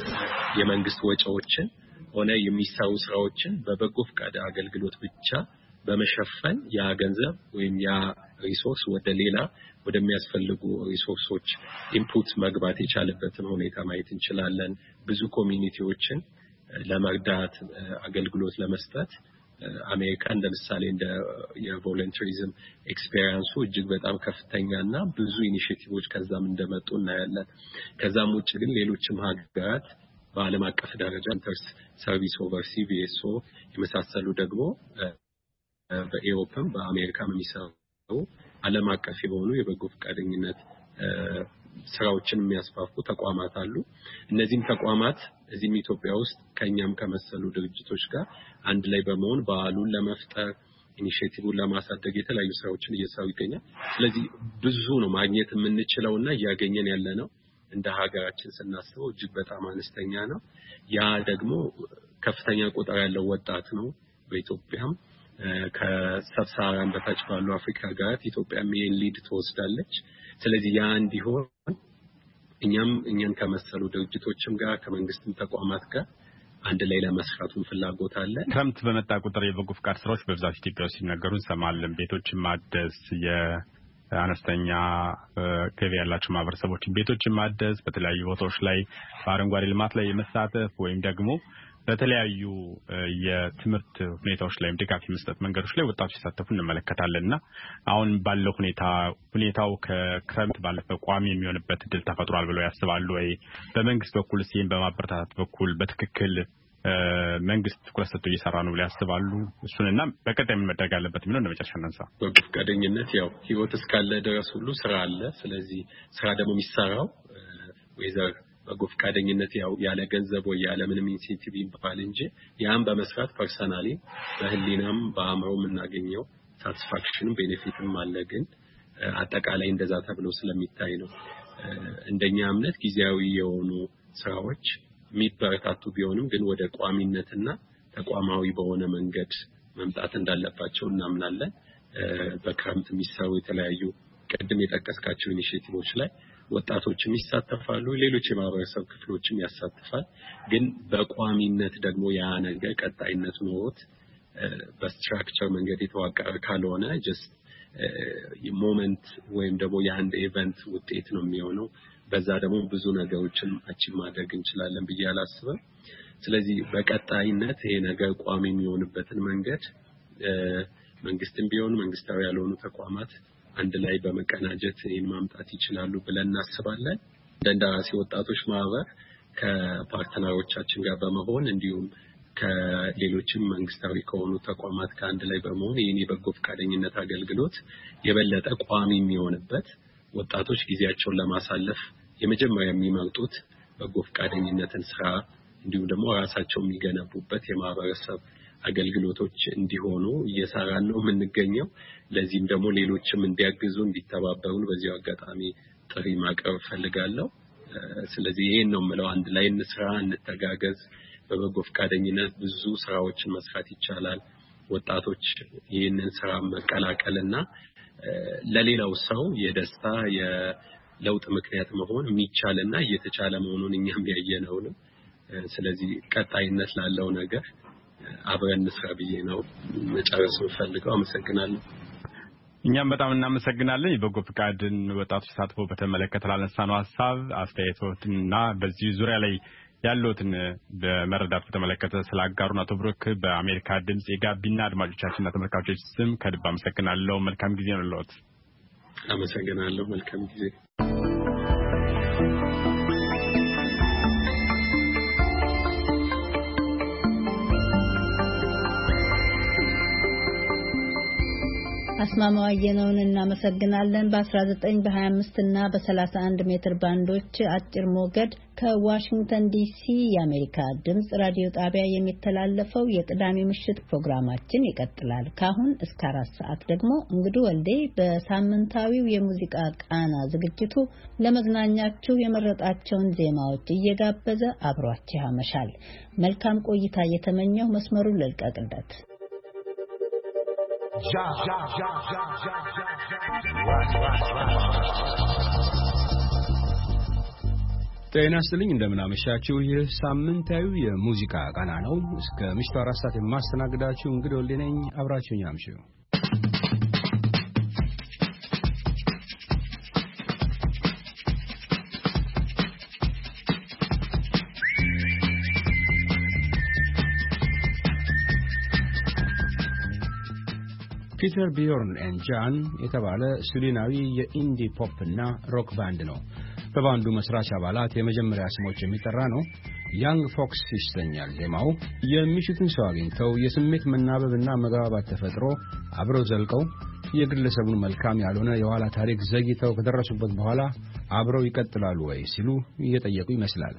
የመንግስት ወጪዎችን ሆነ የሚሰሩ ስራዎችን በበጎ ፈቃድ አገልግሎት ብቻ በመሸፈን ያ ገንዘብ ወይም ያ ሪሶርስ ወደ ሌላ ወደሚያስፈልጉ ሪሶርሶች ኢንፑት መግባት የቻለበትን ሁኔታ ማየት እንችላለን። ብዙ ኮሚኒቲዎችን ለመርዳት አገልግሎት ለመስጠት አሜሪካ እንደምሳሌ እንደ የቮለንተሪዝም ኤክስፒሪየንሱ እጅግ በጣም ከፍተኛና ብዙ ኢኒሺዬቲቮች ከዛም እንደመጡ እናያለን። ከዛም ውጭ ግን ሌሎችም ሀገራት በዓለም አቀፍ ደረጃ ኢንተርስ ሰርቪስ ኦቨርሲ VSO የመሳሰሉ ደግሞ በኤሮፕም በአሜሪካም የሚሰሩ ዓለም አቀፍ የሆኑ የበጎ ፈቃደኝነት ስራዎችን የሚያስፋፉ ተቋማት አሉ። እነዚህም ተቋማት እዚህም ኢትዮጵያ ውስጥ ከኛም ከመሰሉ ድርጅቶች ጋር አንድ ላይ በመሆን በዓሉን ለመፍጠር ኢኒሺዬቲቭን ለማሳደግ የተለያዩ ስራዎችን እየሰሩ ይገኛል። ስለዚህ ብዙ ነው ማግኘት የምንችለውና እያገኘን ያለነው እንደ ሀገራችን ስናስበው እጅግ በጣም አነስተኛ ነው። ያ ደግሞ ከፍተኛ ቁጥር ያለው ወጣት ነው። በኢትዮጵያም ከሰብሳራን በታች ባሉ አፍሪካ ሀገራት ኢትዮጵያም ይሄን ሊድ ትወስዳለች። ስለዚህ ያ እንዲሆን እኛን ከመሰሉ ድርጅቶችም ጋር ከመንግስትም ተቋማት ጋር አንድ ላይ ለመስራቱን ፍላጎት አለ። ክረምት በመጣ ቁጥር የበጎ ፍቃድ ስራዎች በብዛት ኢትዮጵያ ውስጥ ሲነገሩ እንሰማለን። ቤቶችን ማደስ፣ የአነስተኛ ገቢ ያላቸው ማህበረሰቦችን ቤቶችን ማደስ፣ በተለያዩ ቦታዎች ላይ በአረንጓዴ ልማት ላይ የመሳተፍ ወይም ደግሞ በተለያዩ የትምህርት ሁኔታዎች ላይ ድጋፍ የመስጠት መንገዶች ላይ ወጣቶች ሲሳተፉ እንመለከታለንና አሁን ባለው ሁኔታው ከክረምት ባለፈ ቋሚ የሚሆንበት እድል ተፈጥሯል ብለው ያስባሉ ወይ? በመንግስት በኩል ሲን በማበረታታት በኩል በትክክል መንግስት ትኩረት ሰጥቶ እየሰራ ነው ብለው ያስባሉ? እሱንና በቀጣይ ምን መደረግ አለበት የሚለው እንደመጨረሻ እናንሳ። በጎ ፈቃደኝነት ያው ህይወት እስካለ ድረስ ሁሉ ስራ አለ። ስለዚህ ስራ ደግሞ የሚሰራው ወይዘር በጎ ፈቃደኝነት ያው ያለ ገንዘብ ወይ ያለ ምንም ኢንሴንቲቭ ይባል እንጂ ያን በመስራት ፐርሰናሊ በህሊናም በአእምሮም እናገኘው ሳቲስፋክሽንም ቤኔፊትም አለ። ግን አጠቃላይ እንደዛ ተብሎ ስለሚታይ ነው እንደኛ እምነት ጊዜያዊ የሆኑ ስራዎች የሚበረታቱ ቢሆንም ግን ወደ ቋሚነትና ተቋማዊ በሆነ መንገድ መምጣት እንዳለባቸው እናምናለን። በክረምት የሚሰሩ የተለያዩ ቀድም የጠቀስካቸው ኢኒሺዬቲቮች ላይ ወጣቶችም ይሳተፋሉ፣ ሌሎች የማህበረሰብ ክፍሎችም ያሳትፋል። ግን በቋሚነት ደግሞ ያ ነገር ቀጣይነት ኖሮት በስትራክቸር መንገድ የተዋቀረ ካልሆነ ጀስት ሞመንት ወይም ደግሞ የአንድ ኢቨንት ውጤት ነው የሚሆነው። በዛ ደግሞ ብዙ ነገሮችን አቺቭ ማድረግ እንችላለን ብዬ አላስብም። ስለዚህ በቀጣይነት ይሄ ነገር ቋሚ የሚሆንበትን መንገድ መንግስትም ቢሆን መንግስታዊ ያልሆኑ ተቋማት አንድ ላይ በመቀናጀት ይሄን ማምጣት ይችላሉ ብለን እናስባለን። እንደራሴ ወጣቶች ማህበር ከፓርትነሮቻችን ጋር በመሆን እንዲሁም ከሌሎችም መንግስታዊ ከሆኑ ተቋማት ጋር አንድ ላይ በመሆን ይሄን የበጎ ፈቃደኝነት አገልግሎት የበለጠ ቋሚ የሚሆንበት ወጣቶች ጊዜያቸውን ለማሳለፍ የመጀመሪያ የሚመርጡት በጎ ፈቃደኝነትን ስራ እንዲሁም ደግሞ ራሳቸው የሚገነቡበት የማህበረሰብ አገልግሎቶች እንዲሆኑ እየሰራን ነው የምንገኘው። ለዚህም ደግሞ ሌሎችም እንዲያግዙ እንዲተባበሩን በዚሁ አጋጣሚ ጥሪ ማቅረብ ፈልጋለሁ። ስለዚህ ይሄን ነው የምለው፣ አንድ ላይ እንስራ፣ እንተጋገዝ። በበጎ ፈቃደኝነት ብዙ ስራዎችን መስራት ይቻላል። ወጣቶች ይህንን ስራ መቀላቀልና ለሌላው ሰው የደስታ የለውጥ ምክንያት መሆን የሚቻልና እየተቻለ መሆኑን እኛም ያየነው ነው። ስለዚህ ቀጣይነት ላለው ነገር አብረን እንስራ ብዬ ነው መጨረስ ፈልገው። አመሰግናለሁ። እኛም በጣም እናመሰግናለን። የበጎ ፈቃድን ወጣቶች ተሳትፎ በተመለከተ ላነሳነው ሐሳብ አስተያየቶትና በዚህ ዙሪያ ላይ ያሉትን በመረዳት በተመለከተ ስላጋሩን አቶ ብሩክ በአሜሪካ ድምጽ የጋቢና አድማጮቻችንና ተመልካቾች ስም ከልብ አመሰግናለሁ። መልካም ጊዜ ነው ለዎት። አመሰግናለሁ። መልካም ጊዜ። አስማማው አየነውን እናመሰግናለን። በ19 በ25 እና በ31 ሜትር ባንዶች አጭር ሞገድ ከዋሽንግተን ዲሲ የአሜሪካ ድምጽ ራዲዮ ጣቢያ የሚተላለፈው የቅዳሜ ምሽት ፕሮግራማችን ይቀጥላል። ካሁን እስከ 4 ሰዓት ደግሞ እንግዱ ወልዴ በሳምንታዊው የሙዚቃ ቃና ዝግጅቱ ለመዝናኛችሁ የመረጣቸውን ዜማዎች እየጋበዘ አብሯችሁ ያመሻል። መልካም ቆይታ እየተመኘሁ መስመሩን ልልቀቅለት። Ja, ja, ja, ja, ja, ja, ja. ጤና ይስጥልኝ እንደምን አመሻችሁ። ይህ ሳምንታዊ የሙዚቃ ቃና ነው። እስከ ምሽቱ 4 ሰዓት የማስተናግዳችሁ እንግዲህ ወልዴ ነኝ። አብራችሁኝ አምሹ። ፒተር ቢዮርን ኤንድ ጃን የተባለ ስዊድናዊ የኢንዲ ፖፕ እና ሮክ ባንድ ነው። በባንዱ መስራች አባላት የመጀመሪያ ስሞች የሚጠራ ነው። ያንግ ፎክስ ይሰኛል ዜማው። የሚሽቱን ሰው አግኝተው የስሜት መናበብና መግባባት ተፈጥሮ አብረው ዘልቀው የግለሰቡን መልካም ያልሆነ የኋላ ታሪክ ዘግይተው ከደረሱበት በኋላ አብረው ይቀጥላሉ ወይ ሲሉ እየጠየቁ ይመስላል።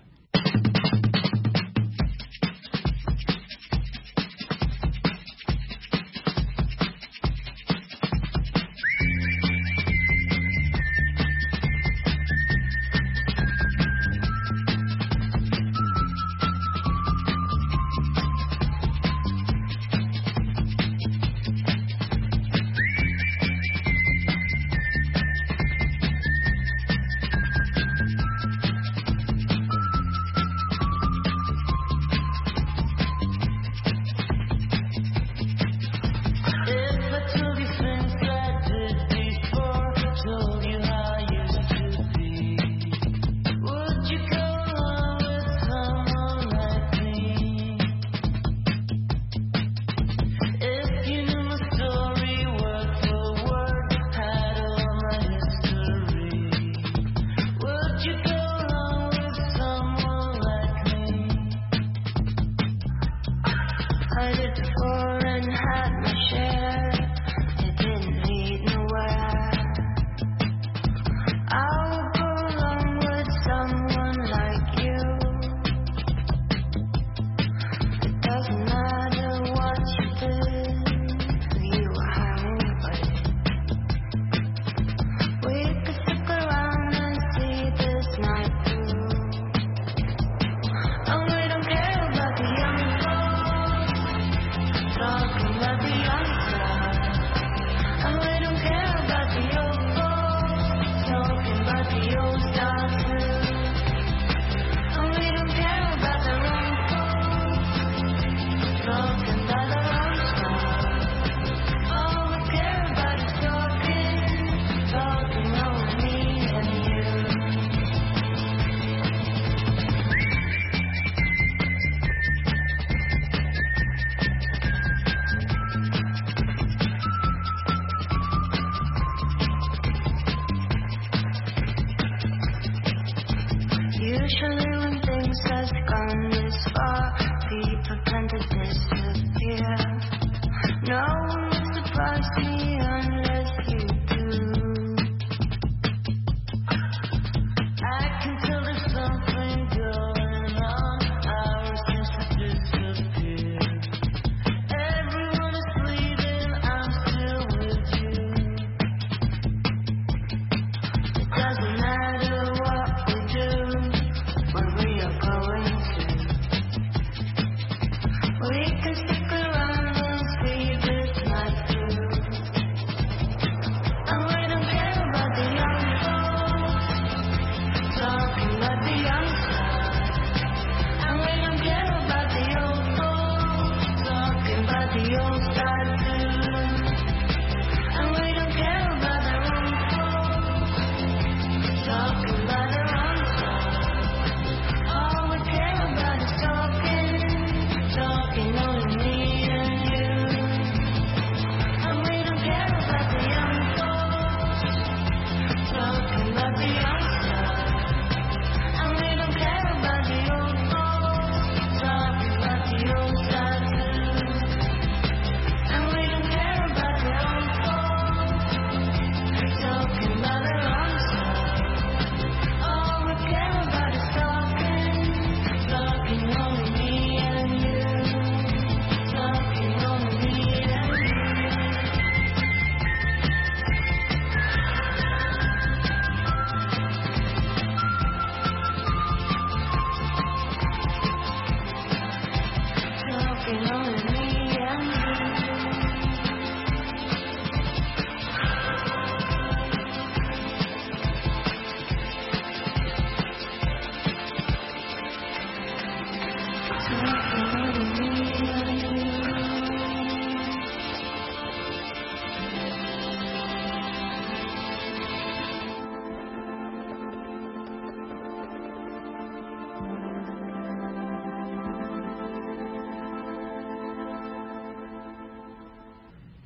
We can stick around and see this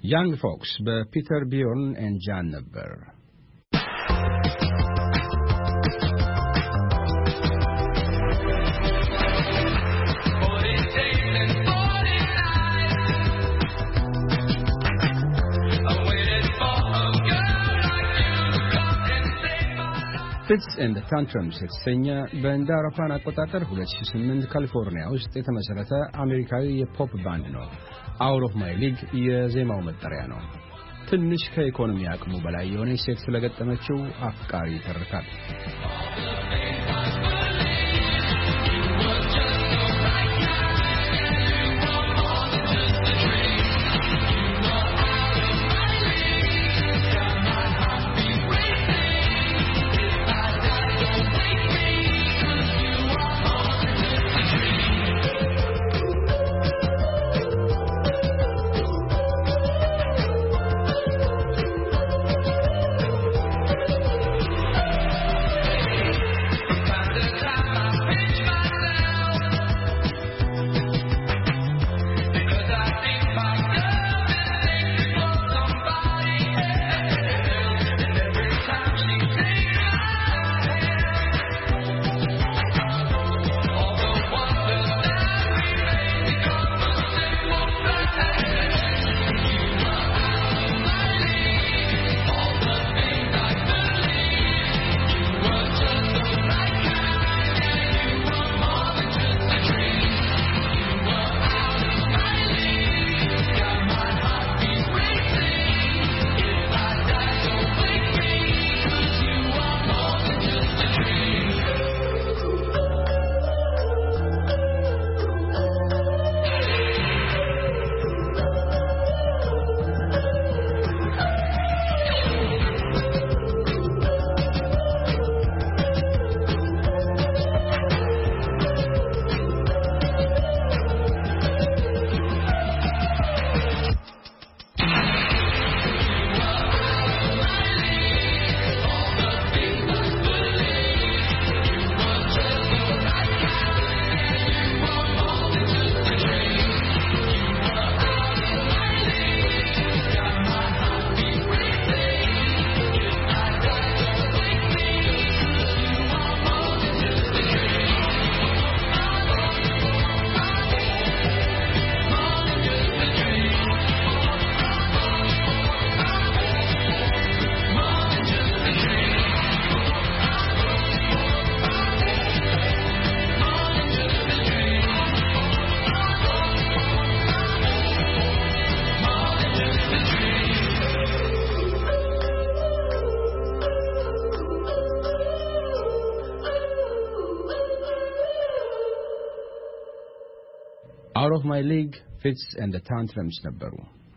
Young Folks በፒተር ቢዮርን and John ነበር። Fits and the Tantrums የተሰኘ በእንደ አውሮፓውያን አቆጣጠር 2008 ካሊፎርኒያ ውስጥ የተመሰረተ አሜሪካዊ የፖፕ ባንድ ነው። Out of My League የዜማው መጠሪያ ነው። ትንሽ ከኢኮኖሚ አቅሙ በላይ የሆነ ሴት ስለገጠመችው አፍቃሪ ይተርካል። Out of My League, Fits and the Tantrums ነበሩ።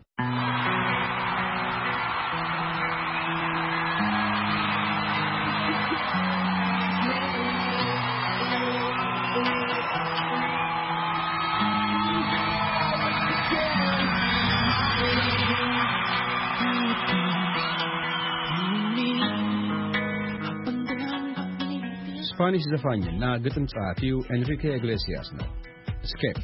ስፓኒሽ ዘፋኝና ግጥም ጸሐፊው ኤንሪኬ ኢግሌሲያስ ነው። Escape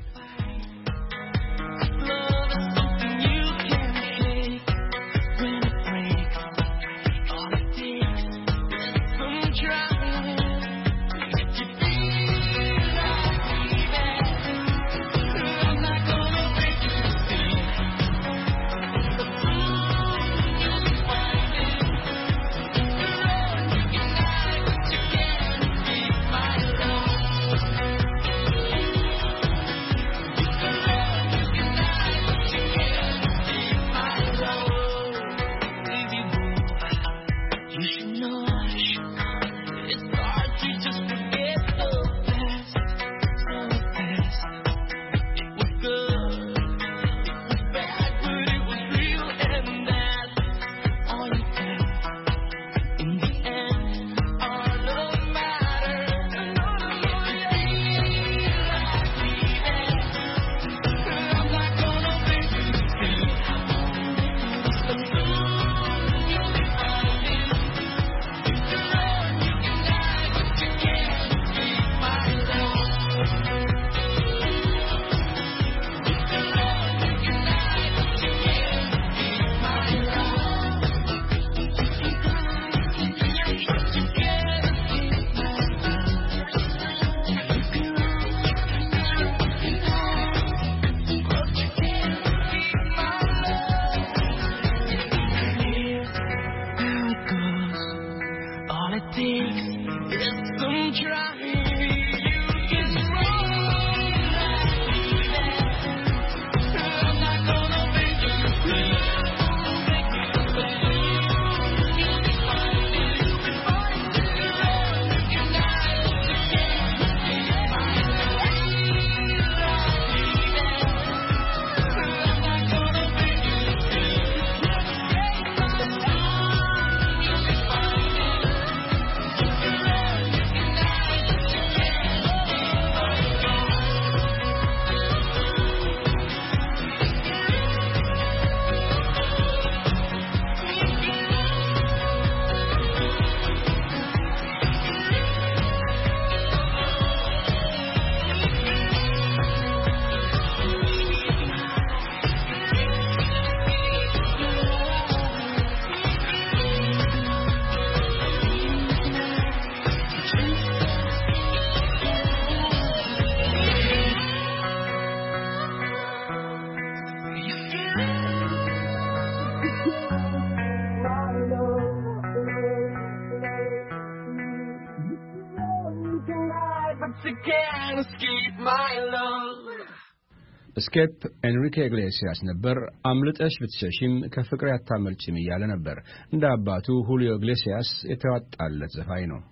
ስኬፕ ኤንሪኬ ኢግሌሲያስ ነበር። አምልጠሽ ብትሸሽም ከፍቅር ያታመልጭም እያለ ነበር። እንደ አባቱ ሁሊዮ ኢግሌሲያስ የተዋጣለት ዘፋኝ ነው።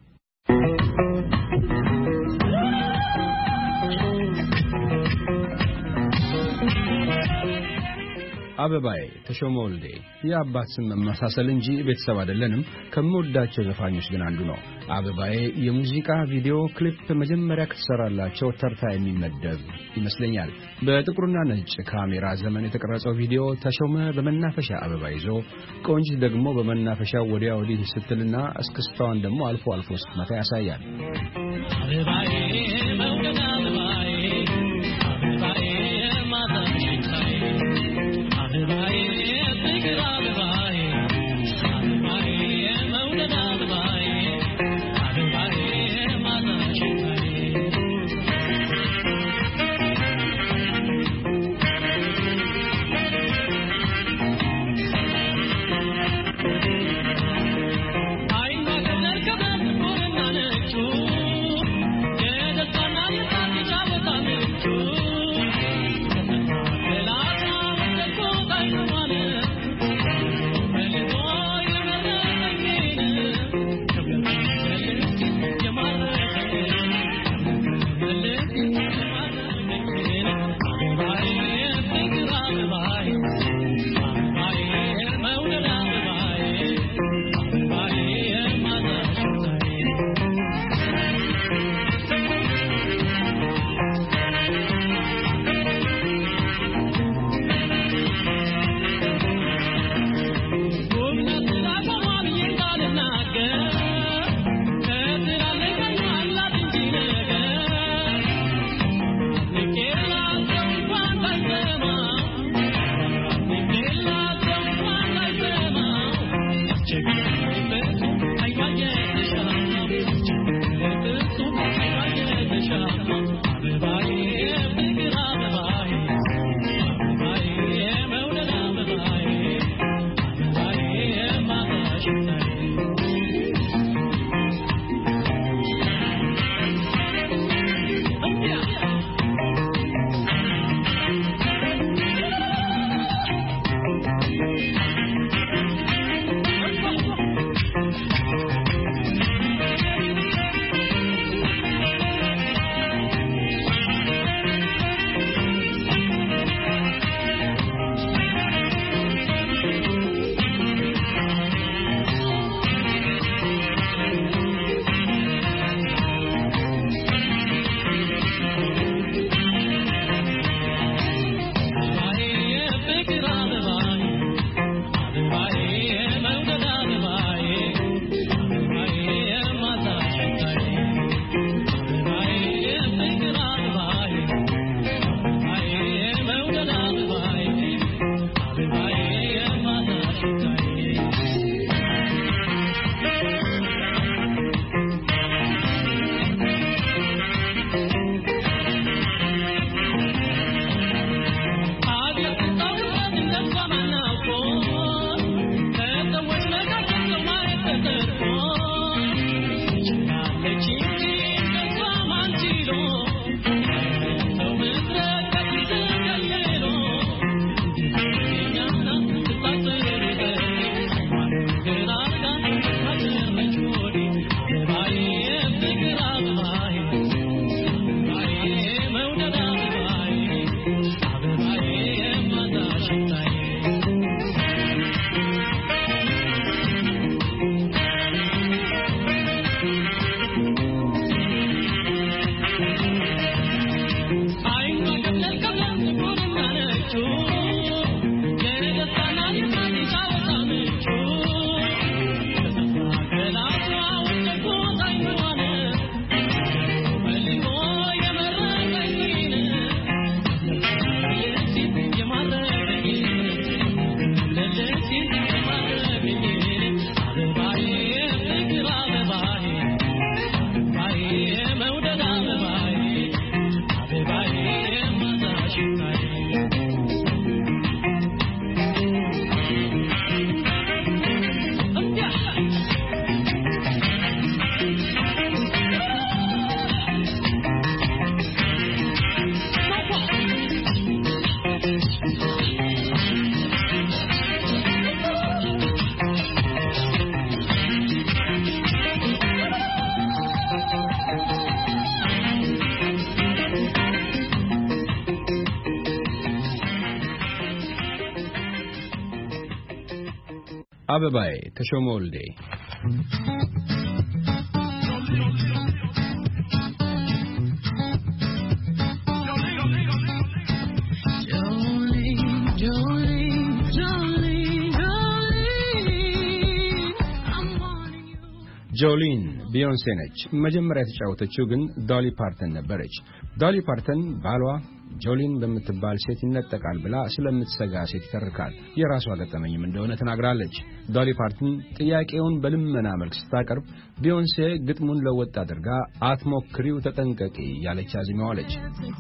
አበባዬ ተሾመ ወልዴ የአባት ስም መመሳሰል እንጂ ቤተሰብ አይደለንም። ከመወዳቸው ዘፋኞች ግን አንዱ ነው። አበባዬ የሙዚቃ ቪዲዮ ክሊፕ መጀመሪያ ከተሰራላቸው ተርታ የሚመደብ ይመስለኛል። በጥቁርና ነጭ ካሜራ ዘመን የተቀረጸው ቪዲዮ ተሾመ በመናፈሻ አበባ ይዞ፣ ቆንጂት ደግሞ በመናፈሻው ወዲያ ወዲህ ስትልና እስክስታዋን ደግሞ አልፎ አልፎ ስትመታ ያሳያል። አበባዬ መውደድ አበባዬ አበባዬ ማዛሽታይ አበባዬ ፍቅር አበባዬ አበባዬ መውደድ አበባዬ አበባዬ ማዛሽታይ Thank you. አበባዬ ተሾመ ወልዴ ጆሊን ቢዮንሴ ነች። መጀመሪያ የተጫወተችው ግን ዶሊ ፓርተን ነበረች። ዶሊ ፓርተን ባሏ ጆሊን በምትባል ሴት ይነጠቃል ብላ ስለምትሰጋ ሴት ይተርካል። የራሷ ገጠመኝም እንደሆነ ተናግራለች። ዶሊ ፓርተን ጥያቄውን በልመና መልክ ስታቀርብ ቢዮንሴ ግጥሙን ለወጥ አድርጋ አትሞክሪው ተጠንቀቂ ያለች አዝማዋለች።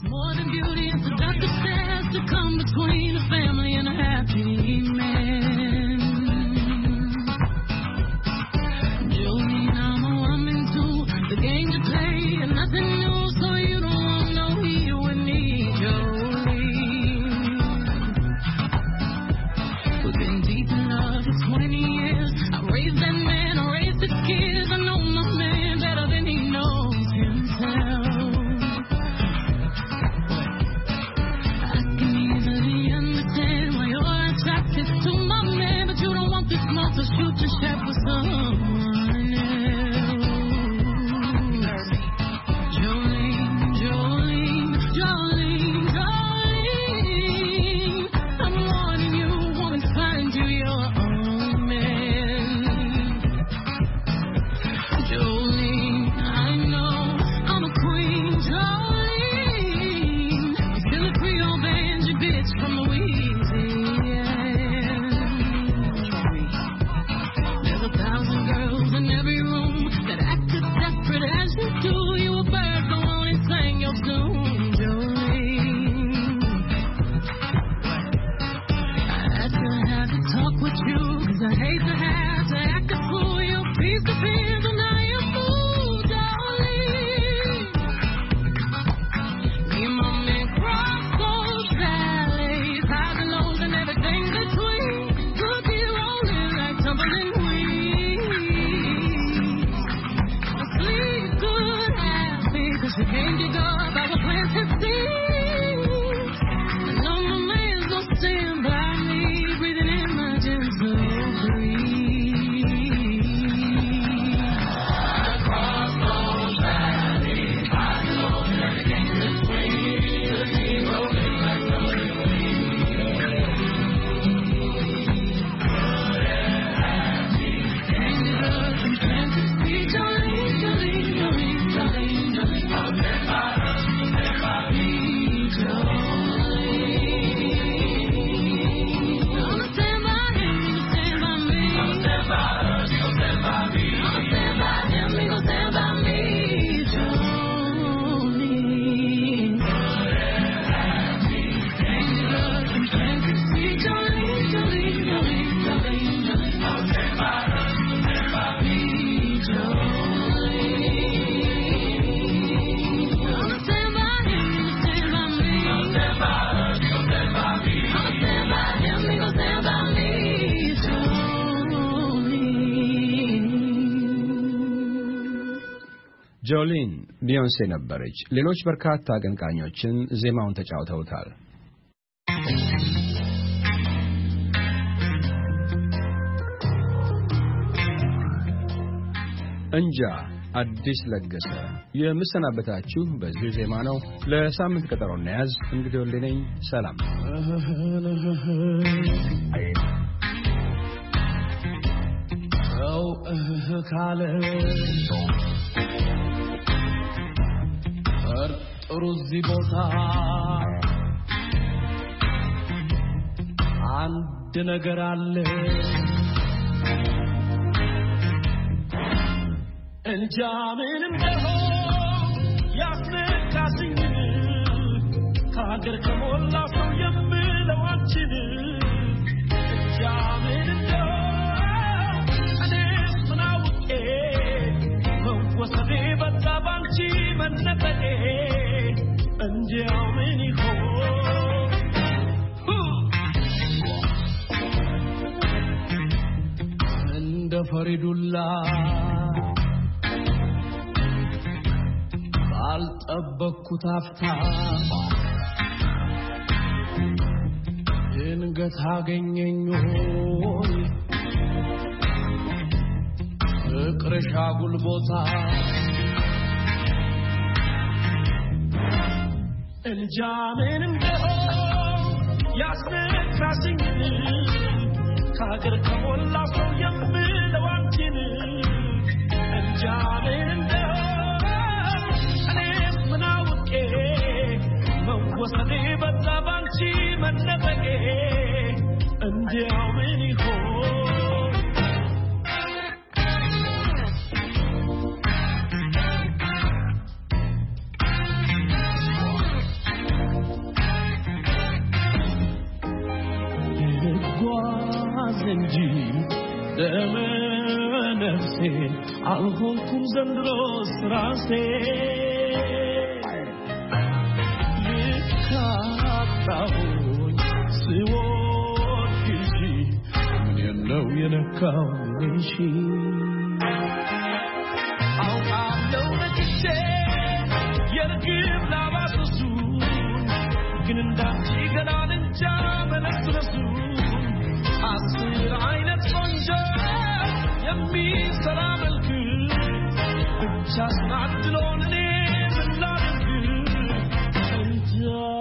ጆሊን ቢዮንሴ ነበረች። ሌሎች በርካታ አቀንቃኞችን ዜማውን ተጫውተውታል። እንጃ አዲስ ለገሰ የምሰናበታችሁ በዚህ ዜማ ነው። ለሳምንት ቀጠሮ እናያዝ። እንግዲህ ወልዴ ነኝ። ሰላም ካለ ጥሩ እዚህ ቦታ አንድ ነገር አለ እንጃ ምን እንደሆነ ያስነካኝ ከሀገር ከሞላ ሰው የምለው አንቺን እንጃ ምን እንደሆነ እኔስ ምን አውቄ መወሰዴ በዛ ባንቺ መነጠቄ እንጃው ምን ይሆን እንደ ፈሪዱላ ባልጠበቅኩት አፍታ ድንገት አገኘኝ ፍቅርሽ አጉል ቦታ እንጃ ምን እንደሆነ ያስነካሽኝ ከሀገር ከሞላ ሰው የምለው አንቺን እንጃ ምን እንደሆነ እኔስ ምን አውቄ መወሰኔ በዛ ባንቺ መነጠቄ እንዲያው ምን ይሆን እንጂ ለመነፍሴ አልሆንኩም ዘንድሮስ ራሴ ልካጣሁኝ ስወድሽ ምን ነው የነካው እንሺ አውቃለሁ ነግቼ የርግብ ላባስሱ ግን እንዳንቺ ገናን እንጃ መለስለሱ አስር አይነት ቆንጆ የሚሰራ መልክ ብቻ ስናድሎን እኔ ምን ላድርግ እንጃ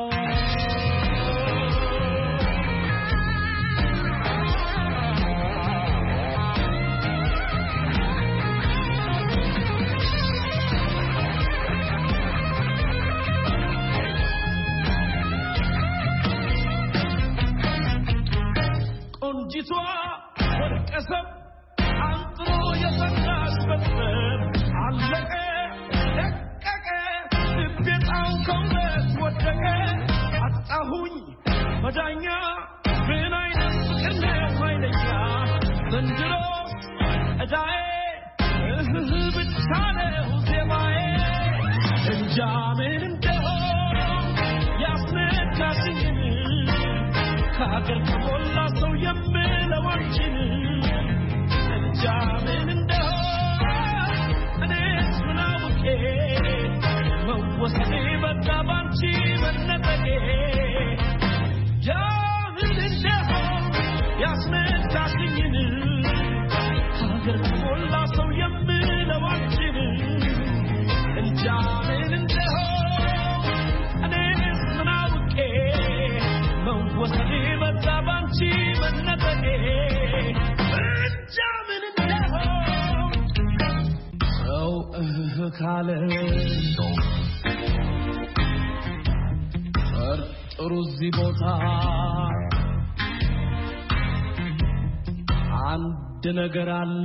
ቆንጂቷ ወርቀሰብ አንጥሮ የሰራሽ በጥበብ አለቀ ደቀቀ ልቤጣው ከውበት ወደቀ አጣሁኝ መዳኛ ምን አይነት ፍቅር ነው ኃይለኛ ዘንድሮ እዳዬ ብቻ ነው ዜማዬ እንጃ ምን እንደሆነ ያስነካሽኝ ከሀገር ከሞላ ሰው የምለው አንቺን እንጃ ምን እንደሆነ እኔስ ምን አውቄ መወሰኔ በዛ ባንቺ መነጠቄ እንጃ ምን እንደሆነ ያስነካሽኝን ከሀገር ከሞላ ሰው የምለው አንቺን እንጃ ምን እንደሆነ እኔስ ምን አውቄ መወሰኔ በዛ ባንቺ መነጠቄ እንጃ ምን እንደሆነ ሰው ካለ ጥሩ እዚህ ቦታ አንድ ነገር አለ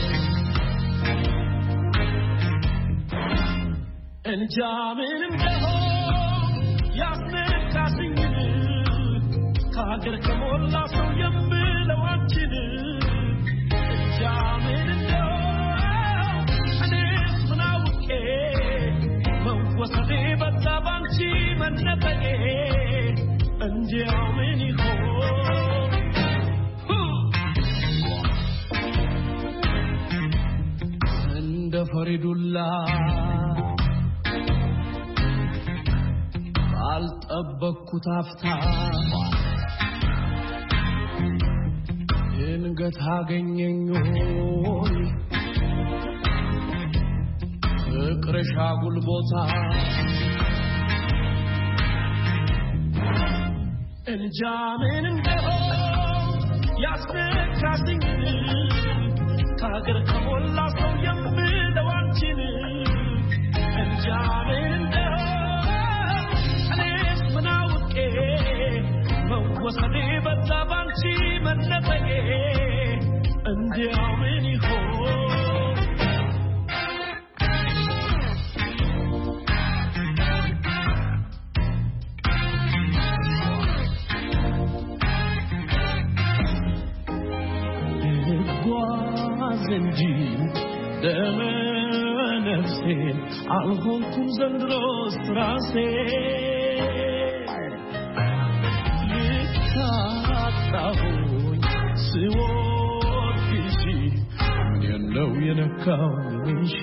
እንጃ ምን እንደሆነ ያስነካሽኝ ከሀገር ከሞላ ሰው የምለው አንቺን እንጃ ምን እንደሆነ እኔስ ምን አውቄ መወሰኔ በዛ ባንቺ መነጠቄ እንዲያው ምን ይሆን እንደ ፈሪዱላ ባልጠበቅኩት አፍታ ድንገት አገኘኝ ሆይ ፍቅርሽ አጉል ቦታ እንጃ ምን እንደሆነ ያስነካሽኝ ከሀገር ከሞላ ሰው የምለው አንቺን እንጃ ምን እንደሆነ እኔስ ምን አውቄ መወሰኔ በዛ ባንቺ መነጠቄ እንዲያው ምን ይሆን ልጓዝ እንጂ ደመ ነፍሴን አልሆንኩም ዘንድሮስ ራሴ ልታጣሁኝ ስወድሽ ምን ነው የነካው እንሺ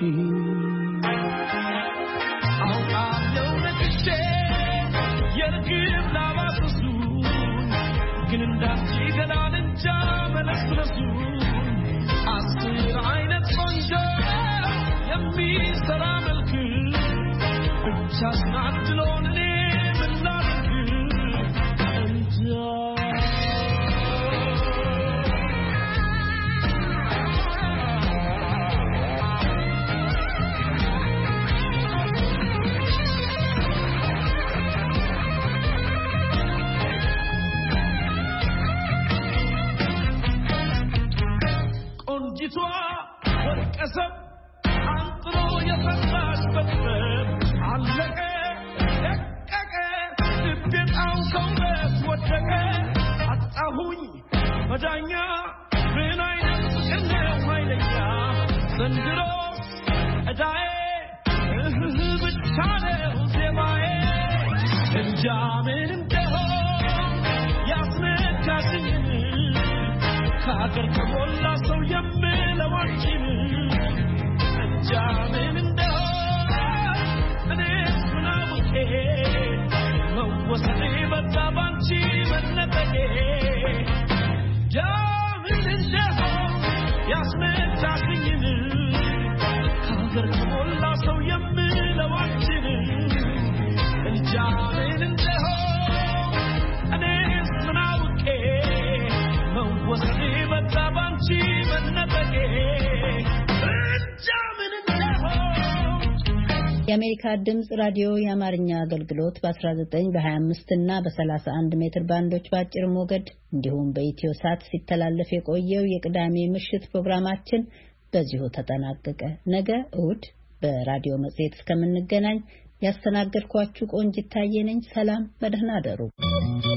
አውቃለሁ ነግቼ የርግብ ላባስሱ ግን እንዳንቺ ገናን እንጃ መለስለሱ የአሜሪካ ድምጽ ራዲዮ የአማርኛ አገልግሎት በ19 በ25 እና በ31 ሜትር ባንዶች በአጭር ሞገድ እንዲሁም በኢትዮ ሳት ሲተላለፍ የቆየው የቅዳሜ ምሽት ፕሮግራማችን በዚሁ ተጠናቀቀ። ነገ እሁድ በራዲዮ መጽሔት እስከምንገናኝ ያስተናገድኳችሁ ቆንጂት ታየ ነኝ። ሰላም፣ በደህና አደሩ።